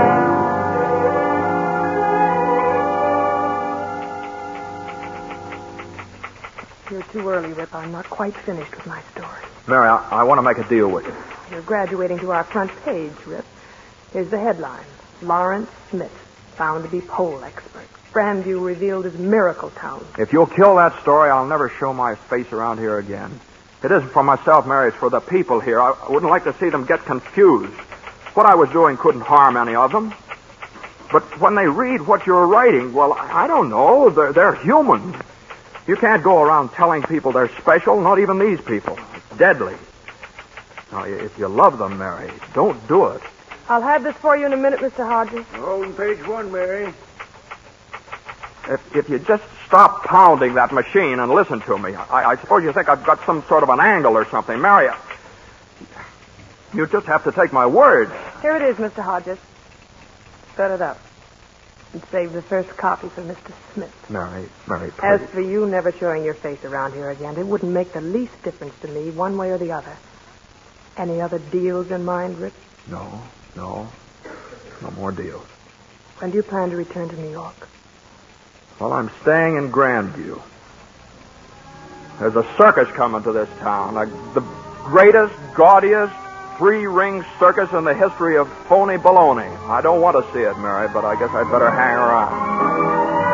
You're too early, Rip. I'm not quite finished with my story. Mary, I want to make a deal with you. You're graduating to our front page, Rip. Here's the headline. Lawrence Smith, found to be pole expert. Grandview revealed as Miracle Town. If you'll kill that story, I'll never show my face around here again. It isn't for myself, Mary. It's for the people here. I wouldn't like to see them get confused. What I was doing couldn't harm any of them. But when they read what you're writing, well, I don't know. They're human. You can't go around telling people they're special, not even these people. It's deadly. Now, if you love them, Mary, don't do it. I'll have this for you in a minute, Mr. Hodges. Holding page 1, Mary. If you just stop pounding that machine and listen to me, I suppose you think I've got some sort of an angle or something. Mary, you just have to take my word. Here it is, Mr. Hodges. Set it up. And save the first copy for Mr. Smith. Mary, please. As for you never showing your face around here again, it wouldn't make the least difference to me, one way or the other. Any other deals in mind, Rip? No. No more deals. When do you plan to return to New York? Well, I'm staying in Grandview. There's a circus coming to this town. The greatest, gaudiest, three-ring circus in the history of phony baloney. I don't want to see it, Mary, but I guess I'd better hang around.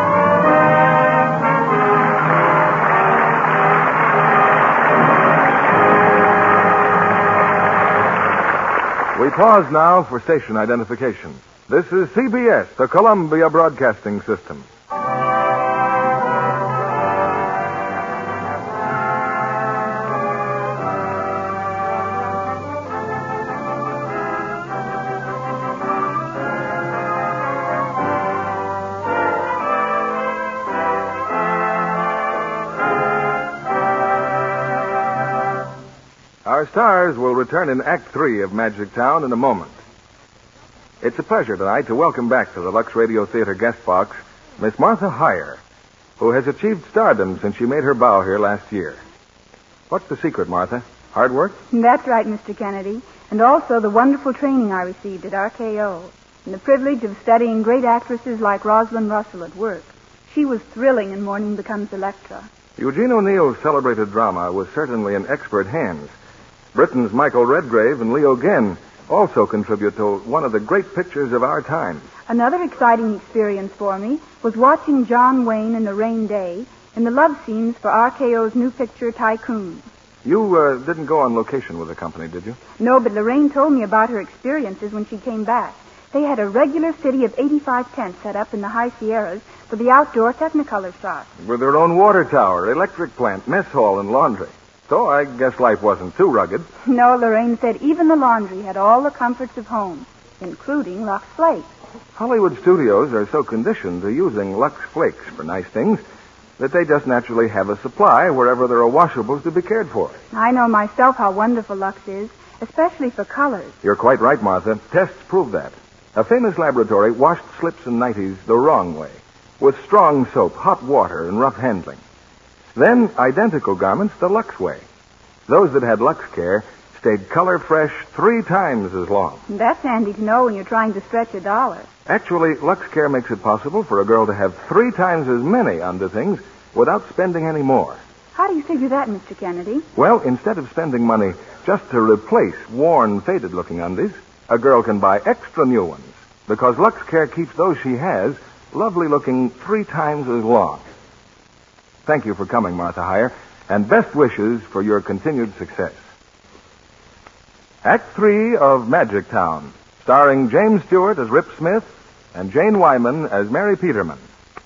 We pause now for station identification. This is CBS, the Columbia Broadcasting System. Our stars will return in Act 3 of Magic Town in a moment. It's a pleasure tonight to welcome back to the Lux Radio Theater guest box Miss Martha Heyer, who has achieved stardom since she made her bow here last year. What's the secret, Martha? Hard work? That's right, Mr. Kennedy. And also the wonderful training I received at RKO. And the privilege of studying great actresses like Rosalind Russell at work. She was thrilling in Morning Becomes Electra. Eugene O'Neill's celebrated drama was certainly in expert hands. Britain's Michael Redgrave and Leo Genn also contribute to one of the great pictures of our time. Another exciting experience for me was watching John Wayne in The Rain Day in the love scenes for RKO's new picture, Tycoon. You didn't go on location with the company, did you? No, but Lorraine told me about her experiences when she came back. They had a regular city of 85 tents set up in the high Sierras for the outdoor Technicolor shots. With their own water tower, electric plant, mess hall, and laundry. So I guess life wasn't too rugged. No, Lorraine said even the laundry had all the comforts of home, including Lux Flakes. Hollywood studios are so conditioned to using Lux Flakes for nice things that they just naturally have a supply wherever there are washables to be cared for. I know myself how wonderful Lux is, especially for colors. You're quite right, Martha. Tests prove that. A famous laboratory washed slips and nighties the wrong way, with strong soap, hot water, and rough handling. Then, identical garments the Lux way. Those that had Lux Care stayed color fresh 3 times as long. That's handy to know when you're trying to stretch $1. Actually, Lux Care makes it possible for a girl to have 3 times as many underthings without spending any more. How do you figure that, Mr. Kennedy? Well, instead of spending money just to replace worn, faded-looking undies, a girl can buy extra new ones because Lux Care keeps those she has lovely-looking 3 times as long. Thank you for coming, Martha Heyer, and best wishes for your continued success. Act 3 of Magic Town, starring James Stewart as Rip Smith and Jane Wyman as Mary Peterman.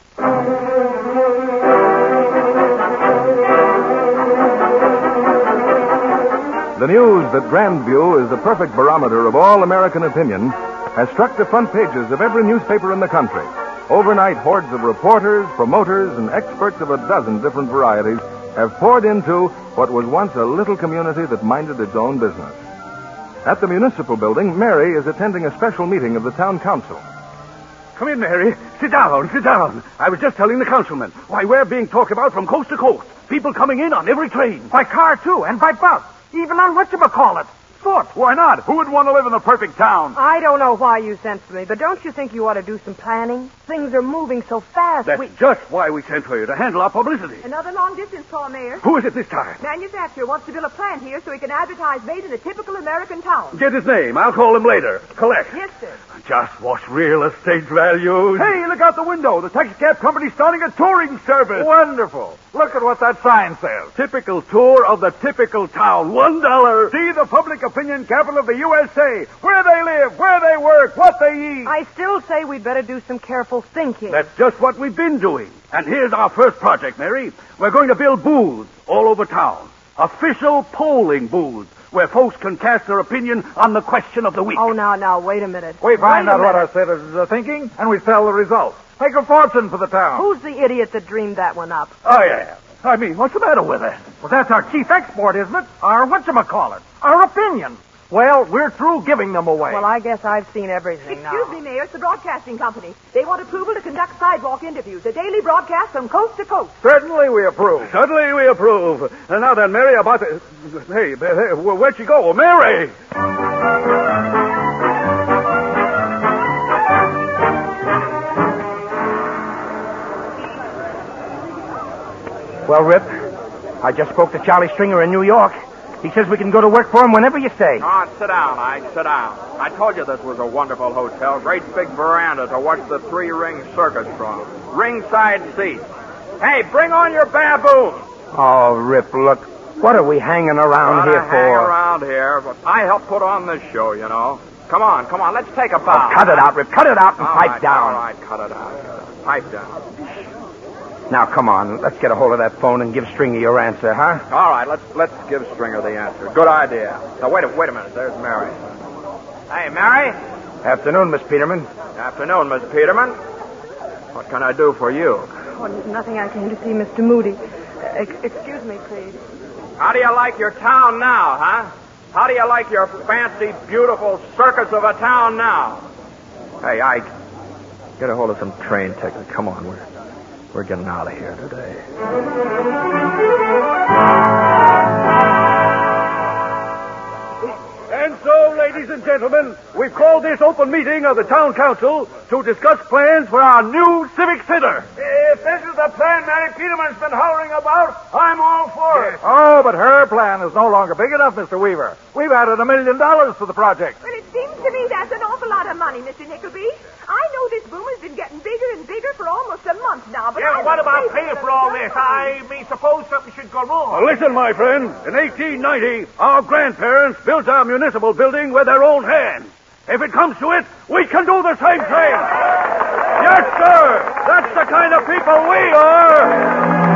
The news that Grandview is the perfect barometer of all American opinion has struck the front pages of every newspaper in the country. Overnight, hordes of reporters, promoters, and experts of a dozen different varieties have poured into what was once a little community that minded its own business. At the municipal building, Mary is attending a special meeting of the town council. Come in, Mary. Sit down, sit down. I was just telling the councilman. Why, we're being talked about from coast to coast. People coming in on every train. By car, too, and by bus. Even on whatchamacallit. Foot. Why not? Who would want to live in the perfect town? I don't know why you sent for me, but don't you think you ought to do some planning? Things are moving so fast. That's just why we sent for you, to handle our publicity. Another long-distance call, Mayor. Who is it this time? Manufacturer wants to build a plant here so he can advertise made in a typical American town. Get his name. I'll call him later. Collect. Yes, sir. Just what's real estate values. Hey, look out the window. The taxicab company's starting a touring service. Wonderful. Look at what that sign says. Typical tour of the typical town. $1. See the public opinion capital of the USA. Where they live, where they work, what they eat. I still say we'd better do some careful thinking. That's just what we've been doing. And here's our first project, Mary. We're going to build booths all over town. Official polling booths where folks can cast their opinion on the question of the week. Oh, now, wait a minute. We find out what our citizens are thinking, and we sell the results. Make a fortune for the town. Who's the idiot that dreamed that one up? I am. I mean, what's the matter with it? Well, that's our chief export, isn't it? Our whatchamacallit. Our opinion. Well, we're through giving them away. Well, I guess I've seen everything now. Excuse me, Mayor. It's the broadcasting company. They want approval to conduct sidewalk interviews, a daily broadcast from coast to coast. Certainly we approve. Certainly we approve. And now then, Mary, about the... Hey, where'd she go? Mary! Well, Rip, I just spoke to Charlie Stringer in New York. He says we can go to work for him whenever you say. Oh, sit down, Ike, sit down. I told you this was a wonderful hotel. Great big veranda to watch the three-ring circus from. Ringside seats. Hey, bring on your baboon. Oh, Rip, look. What are we hanging around here for? Hang around here, but I helped put on this show, you know. Come on, let's take a bow. Oh, cut it out, Rip. Cut it out and pipe down. All right, cut it out. Pipe down. Now, come on. Let's get a hold of that phone and give Stringer your answer, huh? All right, let's give Stringer the answer. Good idea. Now, wait a minute. There's Mary. Hey, Mary. Afternoon, Miss Peterman. Afternoon, Miss Peterman. What can I do for you? Oh, nothing. I came to see Mr. Moody. Excuse me, please. How do you like your town now, huh? How do you like your fancy, beautiful circus of a town now? Hey, Ike, get a hold of some train tickets. Come on, we're getting out of here today. And so, ladies and gentlemen, we've called this open meeting of the town council to discuss plans for our new civic center. If this is the plan Mary Peterman's been hollering about, I'm all for it. Oh, but her plan is no longer big enough, Mr. Weaver. We've added $1 million to the project. Well, it seems to me that's an awful lot of money, Mr. Nickleby. I know this boom has been getting bigger and bigger for almost a month now, but what about paying for all this? I suppose something should go wrong. Listen, my friend. In 1890, our grandparents built our municipal building with their own hands. If it comes to it, we can do the same thing. Yes, sir. That's the kind of people we are.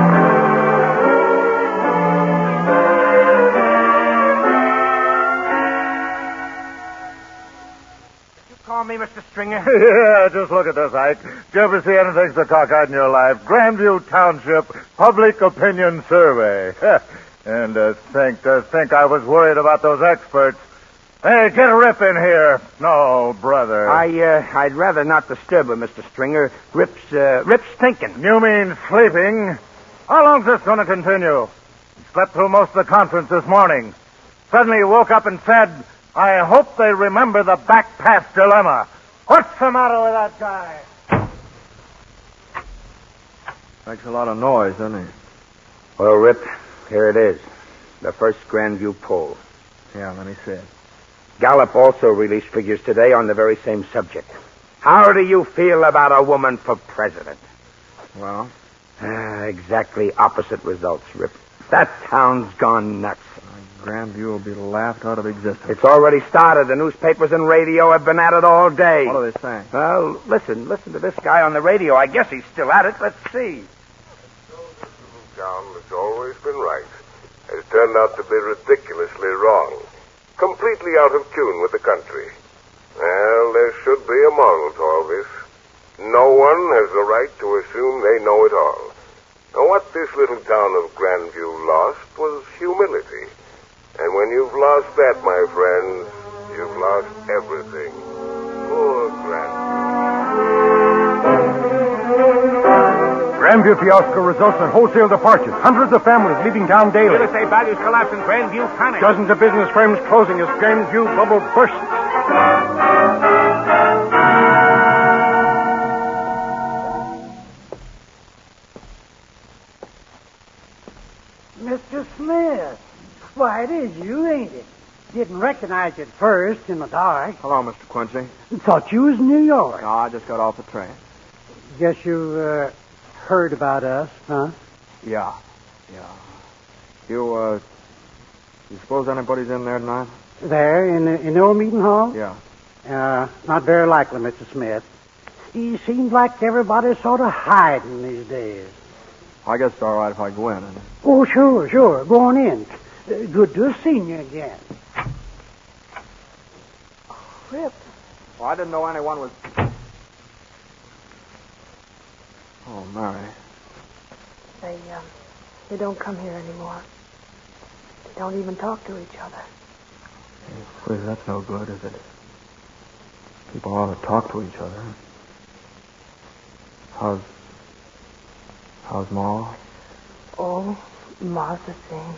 Call me Mr. Stringer. Yeah, just look at this, Ike. Did you ever see anything so cockeyed in your life? Grandview Township Public Opinion Survey. And think I was worried about those experts. Hey, get a Rip in here. No, brother. I'd rather not disturb her, Mr. Stringer. Rip's thinking. You mean sleeping? How long's this going to continue? He slept through most of the conference this morning. Suddenly he woke up and said, I hope they remember the back pass dilemma. What's the matter with that guy? Makes a lot of noise, doesn't he? Well, Rip, here it is. The first Grandview poll. Yeah, let me see it. Gallup also released figures today on the very same subject. How do you feel about a woman for president? Well? Exactly opposite results, Rip. That town's gone nuts. Grandview will be laughed out of existence. It's already started. The newspapers and radio have been at it all day. What are they saying? Well, listen to this guy on the radio. I guess he's still at it. Let's see. Town that's always been right has turned out to be ridiculously wrong. Completely out of tune with the country. Well, there should be a moral to all this. No one has the right to assume they know it all. Now, what this little town of Grandview lost was humility. And when you've lost that, my friends, you've lost everything. Poor Grandview. Grandview fiasco results in wholesale departures. Hundreds of families leaving town daily. Real estate values collapse in Grandview panic. Dozens of business firms closing as Grandview bubble bursts. Mr. Smith. Why, it is you, ain't it? Didn't recognize you at first in the dark. Hello, Mr. Quincy. Thought you was in New York. No, I just got off the train. Guess you heard about us, huh? Yeah. You suppose anybody's in there tonight? There, in the old meeting hall? Yeah. Not very likely, Mr. Smith. It seems like everybody's sort of hiding these days. I guess it's all right if I go in. Oh, sure. Go on in. Good to have seen you again. Rip. Well, I didn't know anyone was... Oh, Mary. They don't come here anymore. They don't even talk to each other. Please, that's no good, is it? People ought to talk to each other. How's Ma? Oh, Ma's the same.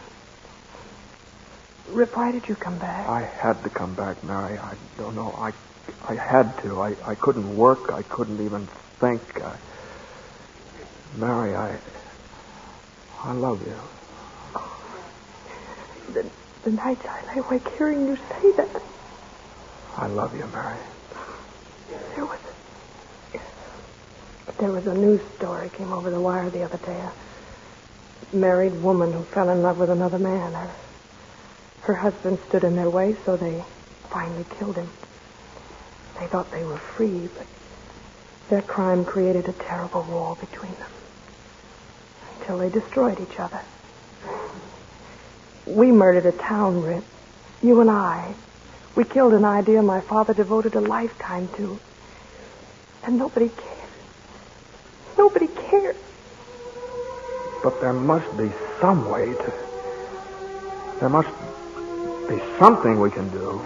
Rip, why did you come back? I had to come back, Mary. I don't know. I had to. I couldn't work. I couldn't even think. Mary, I love you. Oh, the nights I lay awake hearing you say that. I love you, Mary. There was a news story came over the wire the other day. A married woman who fell in love with another man. Her husband stood in their way, so they finally killed him. They thought they were free, but their crime created a terrible wall between them until they destroyed each other. We murdered a town, Rip. You and I. We killed an idea my father devoted a lifetime to. And nobody cared. Nobody cared. But there must be some way to... There must be something we can do.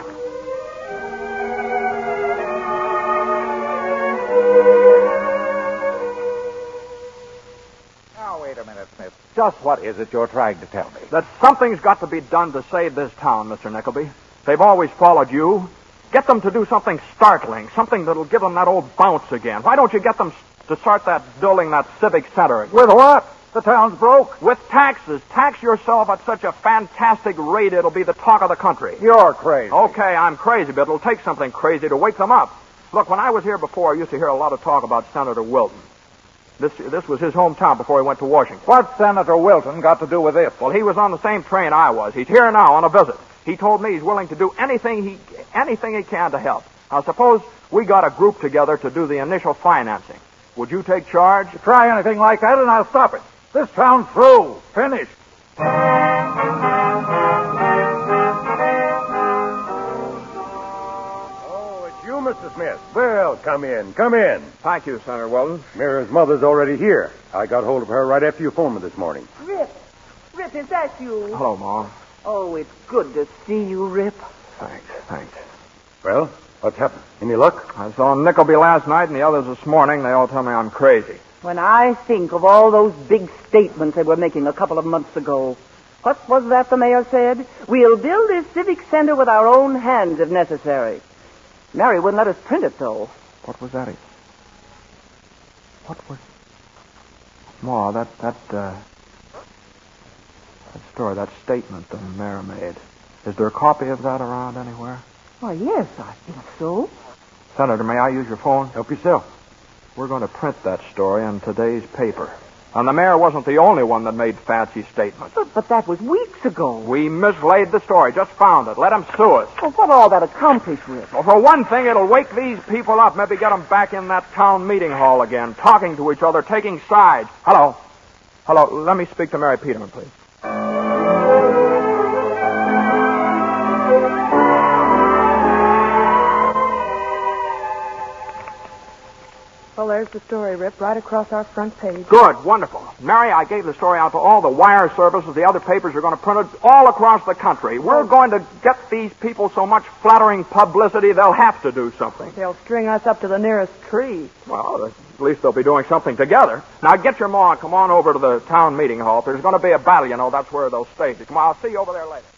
Now, wait a minute, Smith. Just what is it you're trying to tell me? That something's got to be done to save this town, Mr. Nickleby. They've always followed you. Get them to do something startling, something that'll give them that old bounce again. Why don't you get them to start building that civic center again? With what? The town's broke. With taxes. Tax yourself at such a fantastic rate it'll be the talk of the country. You're crazy. Okay, I'm crazy, but it'll take something crazy to wake them up. Look, when I was here before, I used to hear a lot of talk about Senator Wilton. This was his hometown before he went to Washington. What's Senator Wilton got to do with this? Well, he was on the same train I was. He's here now on a visit. He told me he's willing to do anything he can to help. Now, suppose we got a group together to do the initial financing. Would you take charge? Try anything like that and I'll stop it. This town's through. Finished. Oh, it's you, Mr. Smith. Well, come in. Thank you, Senator Weldon. Mira's mother's already here. I got hold of her right after you phoned me this morning. Rip, is that you? Hello, Ma. Oh, it's good to see you, Rip. Thanks. Well, what's happened? Any luck? I saw Nickleby last night and the others this morning. They all tell me I'm crazy. When I think of all those big statements they were making a couple of months ago, what was that the mayor said? We'll build this civic center with our own hands if necessary. Mary wouldn't let us print it, though. What was that? Ma, that story, that statement the mayor made. Is there a copy of that around anywhere? Why, yes, I think so. Senator, may I use your phone? Help yourself. We're going to print that story in today's paper. And the mayor wasn't the only one that made fancy statements. But that was weeks ago. We mislaid the story. Just found it. Let them sue us. Well, what all that accomplished, Rip? Well, for one thing, it'll wake these people up. Maybe get them back in that town meeting hall again, talking to each other, taking sides. Hello. Let me speak to Mary Peterman, please. Well, there's the story, Rip, right across our front page. Good, wonderful. Mary, I gave the story out to all the wire services. The other papers are going to print it all across the country. We're going to get these people so much flattering publicity, they'll have to do something. They'll string us up to the nearest tree. Well, at least they'll be doing something together. Now, get your ma and come on over to the town meeting hall. If there's going to be a battle, you know, that's where they'll stage it. Come on, I'll see you over there later.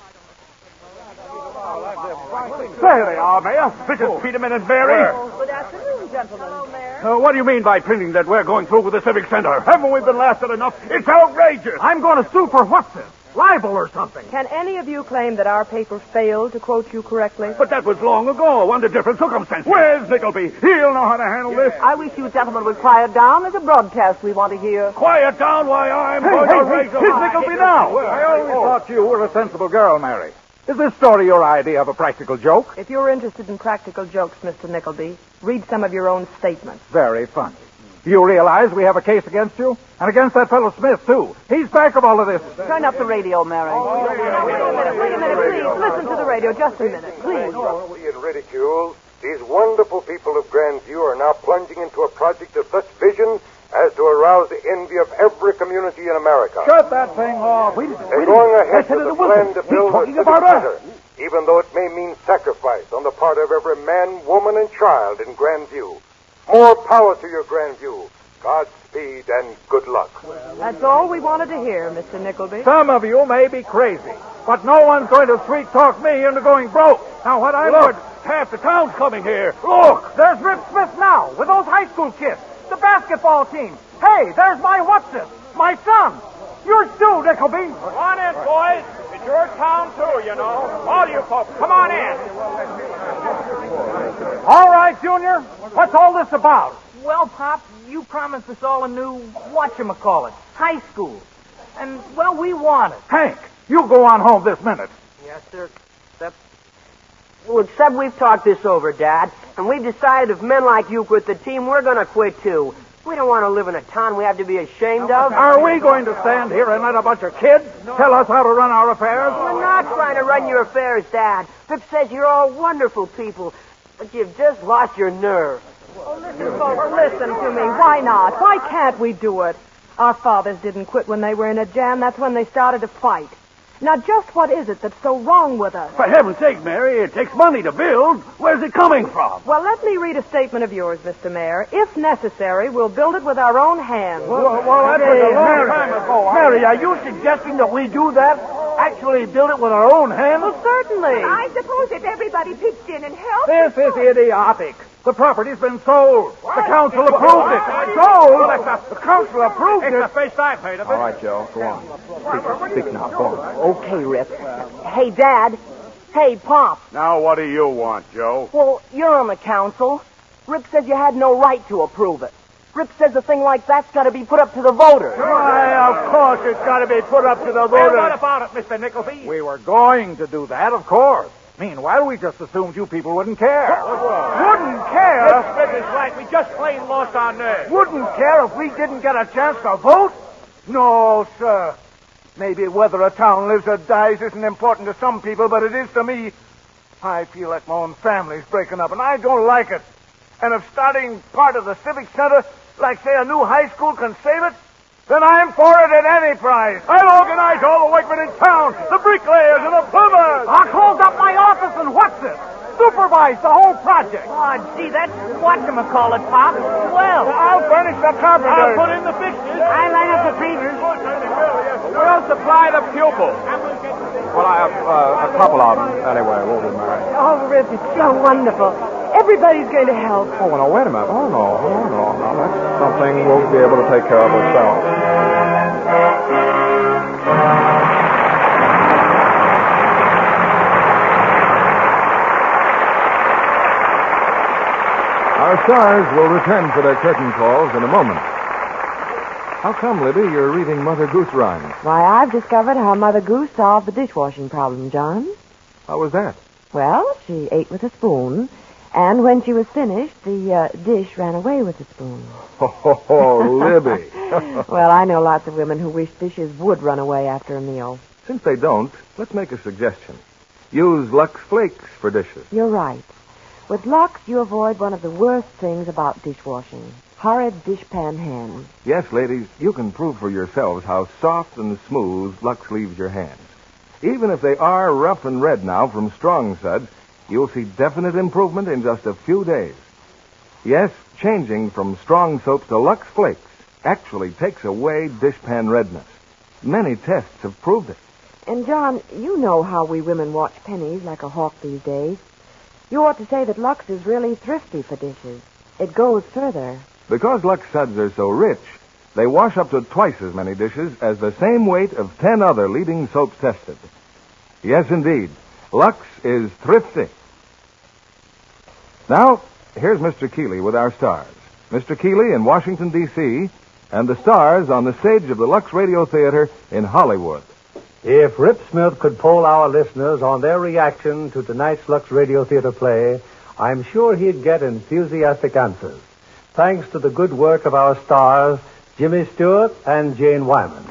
There they are, Mayor. Mrs. Peterman and Mary. Good afternoon, gentlemen. Hello, Mayor. What do you mean by printing that we're going through with the Civic Center? Haven't we been laughed at enough? It's outrageous. I'm going to sue for what's this? Libel or something. Can any of you claim that our paper failed to quote you correctly? But that was long ago, under different circumstances. Where's Nickleby? He'll know how to handle this. I wish you gentlemen would quiet down. There's a broadcast we want to hear. Quiet down, why I'm going to raise a... Here's Nickleby now. I always thought you were a sensible girl, Mary. Is this story your idea of a practical joke? If you're interested in practical jokes, Mr. Nickleby, read some of your own statements. Very funny. You realize we have a case against you? And against that fellow Smith, too. He's back of all of this. Turn up the radio, Mary. Wait a minute, please. Listen to the radio just a minute, please. Justly and ridiculed, these wonderful people of Grandview are now plunging into a project of such vision as to arouse the envy of every community in America. Shut that thing off. They're going ahead with the plan to build a civic center, even though it may mean sacrifice on the part of every man, woman, and child in Grandview. More power to your Grandview. Godspeed and good luck. That's all we wanted to hear, Mr. Nickleby. Some of you may be crazy, but no one's going to sweet-talk me into going broke. Now, what I Look, half the town's coming here. Look! There's Rip Smith now, with those high school kids. The basketball team. Hey, there's my what's-it, my son. You're Stu, Nickleby. Come on in, boys. It's your town, too, you know. All you folks, come on in. All right, Junior. What's all this about? Well, Pop, you promised us all a new whatchamacallit, high school. And, well, we want it. Hank, you go on home this minute. Yes, sir. Except we've talked this over, Dad, and we've decided if men like you quit the team, we're going to quit, too. We don't want to live in a town we have to be ashamed of. Are we going to stand here and let a bunch of kids tell us how to run our affairs? We're not trying to run your affairs, Dad. Pip says you're all wonderful people, but you've just lost your nerve. Listen to me. Why not? Why can't we do it? Our fathers didn't quit when they were in a jam. That's when they started to fight. Now, just what is it that's so wrong with us? For heaven's sake, Mary, it takes money to build. Where's it coming from? Well, let me read a statement of yours, Mr. Mayor. If necessary, we'll build it with our own hands. Well, that was a long time ago. Mary, are you suggesting that we do that? Actually build it with our own hands? Well, certainly. I suppose if everybody pitched in and helped... This is idiotic. The property's been sold. The council approved it. Sold? The council approved it. It's the first I've heard of it. All right, Joe, go on. Speak now, go on. Okay, Rip. Hey, Dad. Hey, Pop. Now, what do you want, Joe? Well, you're on the council. Rip says you had no right to approve it. Rip says a thing like that's got to be put up to the voters. Why, of course it's got to be put up to the voters. Well, what about it, Mr. Nickleby? We were going to do that, of course. Meanwhile, we just assumed you people wouldn't care. Wouldn't care? Smith is right. We just plain lost our nerve. Wouldn't care if we didn't get a chance to vote? No, sir. Maybe whether a town lives or dies isn't important to some people, but it is to me. I feel like my own family's breaking up, and I don't like it. And if starting part of the Civic Center, like, say, a new high school, can save it, then I'm for it at any price. I'll organize all the workmen in town, the bricklayers and the plumbers. I'll close up my office and what's it? Supervise the whole project. Oh, gee, that's whatchamacallit, Pop. Well, I'll furnish the carpenters. I'll put in the fixtures. I'll line up the papers. We'll supply the pupils. Well, I have a couple of them. Anyway, won't we, Mary? Oh, Rip, it's so wonderful. Everybody's going to help. Oh, well, now, wait a minute. Oh, no. Now, that's something we'll be able to take care of ourselves. Our stars will return for their curtain calls in a moment. How come, Libby, you're reading Mother Goose rhymes? Why, I've discovered how Mother Goose solved the dishwashing problem, John. How was that? Well, she ate with a spoon, and when she was finished, the dish ran away with the spoon. Oh, Libby. Well, I know lots of women who wish dishes would run away after a meal. Since they don't, let's make a suggestion. Use Lux Flakes for dishes. You're right. With Lux, you avoid one of the worst things about dishwashing. Horrid dishpan hands. Yes, ladies, you can prove for yourselves how soft and smooth Lux leaves your hands. Even if they are rough and red now from strong suds, you'll see definite improvement in just a few days. Yes, changing from strong soap to Lux Flakes actually takes away dishpan redness. Many tests have proved it. And, John, you know how we women watch pennies like a hawk these days. You ought to say that Lux is really thrifty for dishes. It goes further. Because Lux suds are so rich, they wash up to twice as many dishes as the same weight of 10 other leading soaps tested. Yes, indeed, Lux is thrifty. Now, here's Mr. Keeley with our stars. Mr. Keeley in Washington, D.C., and the stars on the stage of the Lux Radio Theater in Hollywood. If Rip Smith could poll our listeners on their reaction to tonight's Lux Radio Theater play, I'm sure he'd get enthusiastic answers. Thanks to the good work of our stars, Jimmy Stewart and Jane Wyman.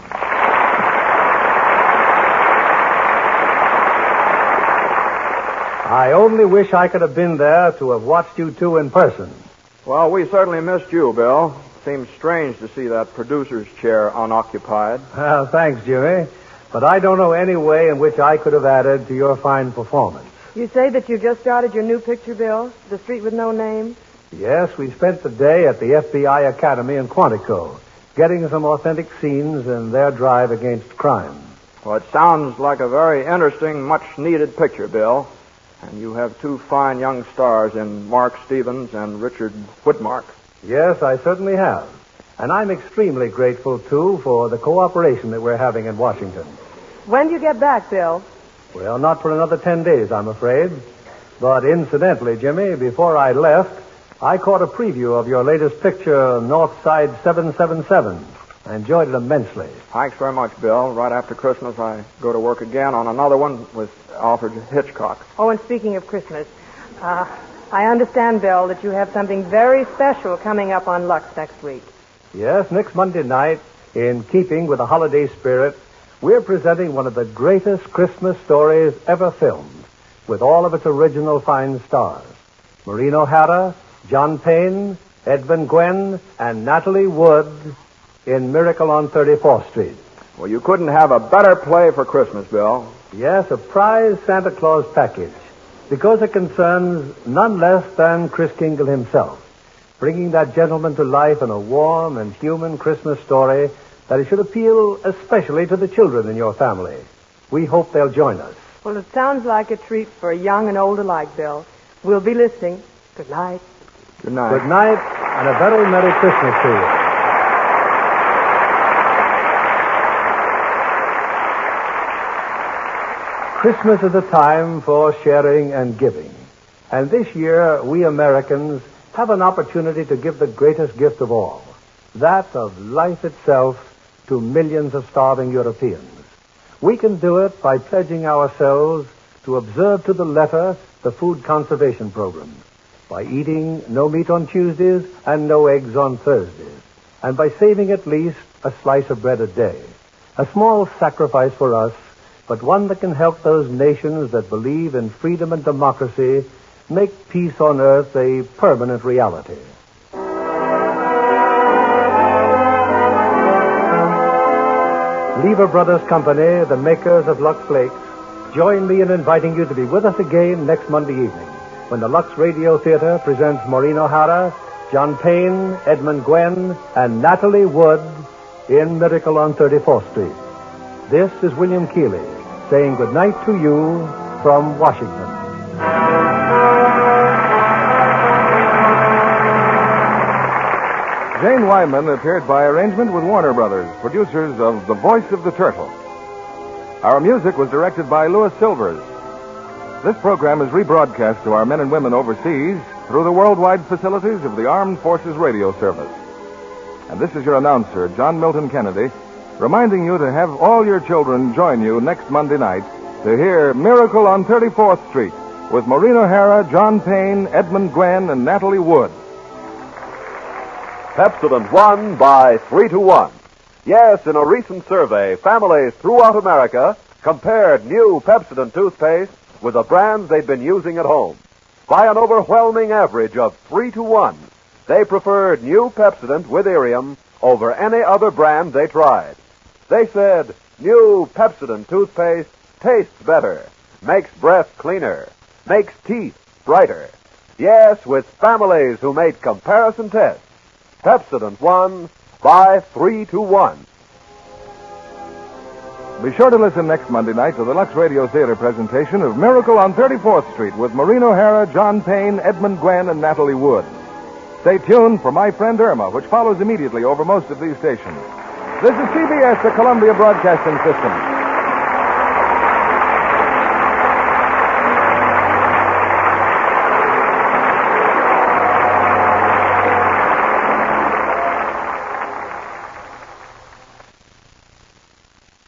I only wish I could have been there to have watched you two in person. Well, we certainly missed you, Bill. Seems strange to see that producer's chair unoccupied. Well, thanks, Jimmy. But I don't know any way in which I could have added to your fine performance. You say that you just started your new picture, Bill? The Street with No Name? Yes, we spent the day at the FBI Academy in Quantico, getting some authentic scenes in their drive against crime. Well, it sounds like a very interesting, much-needed picture, Bill. And you have two fine young stars in Mark Stevens and Richard Whitmark. Yes, I certainly have. And I'm extremely grateful, too, for the cooperation that we're having in Washington. When do you get back, Bill? Well, not for another 10 days, I'm afraid. But incidentally, Jimmy, before I left, I caught a preview of your latest picture, Northside 777. I enjoyed it immensely. Thanks very much, Bill. Right after Christmas, I go to work again on another one with Alfred Hitchcock. Oh, and speaking of Christmas, I understand, Bill, that you have something very special coming up on Lux next week. Yes, next Monday night, in keeping with the holiday spirit, we're presenting one of the greatest Christmas stories ever filmed, with all of its original fine stars. Maureen O'Hara, John Payne, Edmund Gwenn, and Natalie Wood in Miracle on 34th Street. Well, you couldn't have a better play for Christmas, Bill. Yes, a prize Santa Claus package, because it concerns none less than Kris Kingle himself, bringing that gentleman to life in a warm and human Christmas story that it should appeal especially to the children in your family. We hope they'll join us. Well, it sounds like a treat for young and old alike, Bill. We'll be listening. Good night. Good night. Good night, and a very Merry Christmas to you. Christmas is a time for sharing and giving. And this year, we Americans have an opportunity to give the greatest gift of all, that of life itself to millions of starving Europeans. We can do it by pledging ourselves to observe to the letter the food conservation program, by eating no meat on Tuesdays and no eggs on Thursdays, and by saving at least a slice of bread a day. A small sacrifice for us, but one that can help those nations that believe in freedom and democracy make peace on earth a permanent reality. Lever Brothers Company, the makers of Lux Flakes, join me in inviting you to be with us again next Monday evening when the Lux Radio Theater presents Maureen O'Hara, John Payne, Edmund Gwenn, and Natalie Wood in Miracle on 34th Street. This is William Keeley saying good night to you from Washington. Jane Wyman appeared by arrangement with Warner Brothers, producers of The Voice of the Turtle. Our music was directed by Louis Silvers. This program is rebroadcast to our men and women overseas through the worldwide facilities of the Armed Forces Radio Service. And this is your announcer, John Milton Kennedy, reminding you to have all your children join you next Monday night to hear Miracle on 34th Street with Maureen O'Hara, John Payne, Edmund Gwen, and Natalie Wood. Pepsodent won by 3-1. Yes, in a recent survey, families throughout America compared new Pepsodent toothpaste with the brands they'd been using at home. By an overwhelming average of 3-1, they preferred new Pepsodent with Irium over any other brand they tried. They said new Pepsodent toothpaste tastes better, makes breath cleaner, makes teeth brighter. Yes, with families who made comparison tests, Pepsodent won by 3-1. Be sure to listen next Monday night to the Lux Radio Theater presentation of Miracle on 34th Street with Maureen O'Hara, John Payne, Edmund Gwen, and Natalie Wood. Stay tuned for My Friend Irma, which follows immediately over most of these stations. This is CBS, the Columbia Broadcasting System.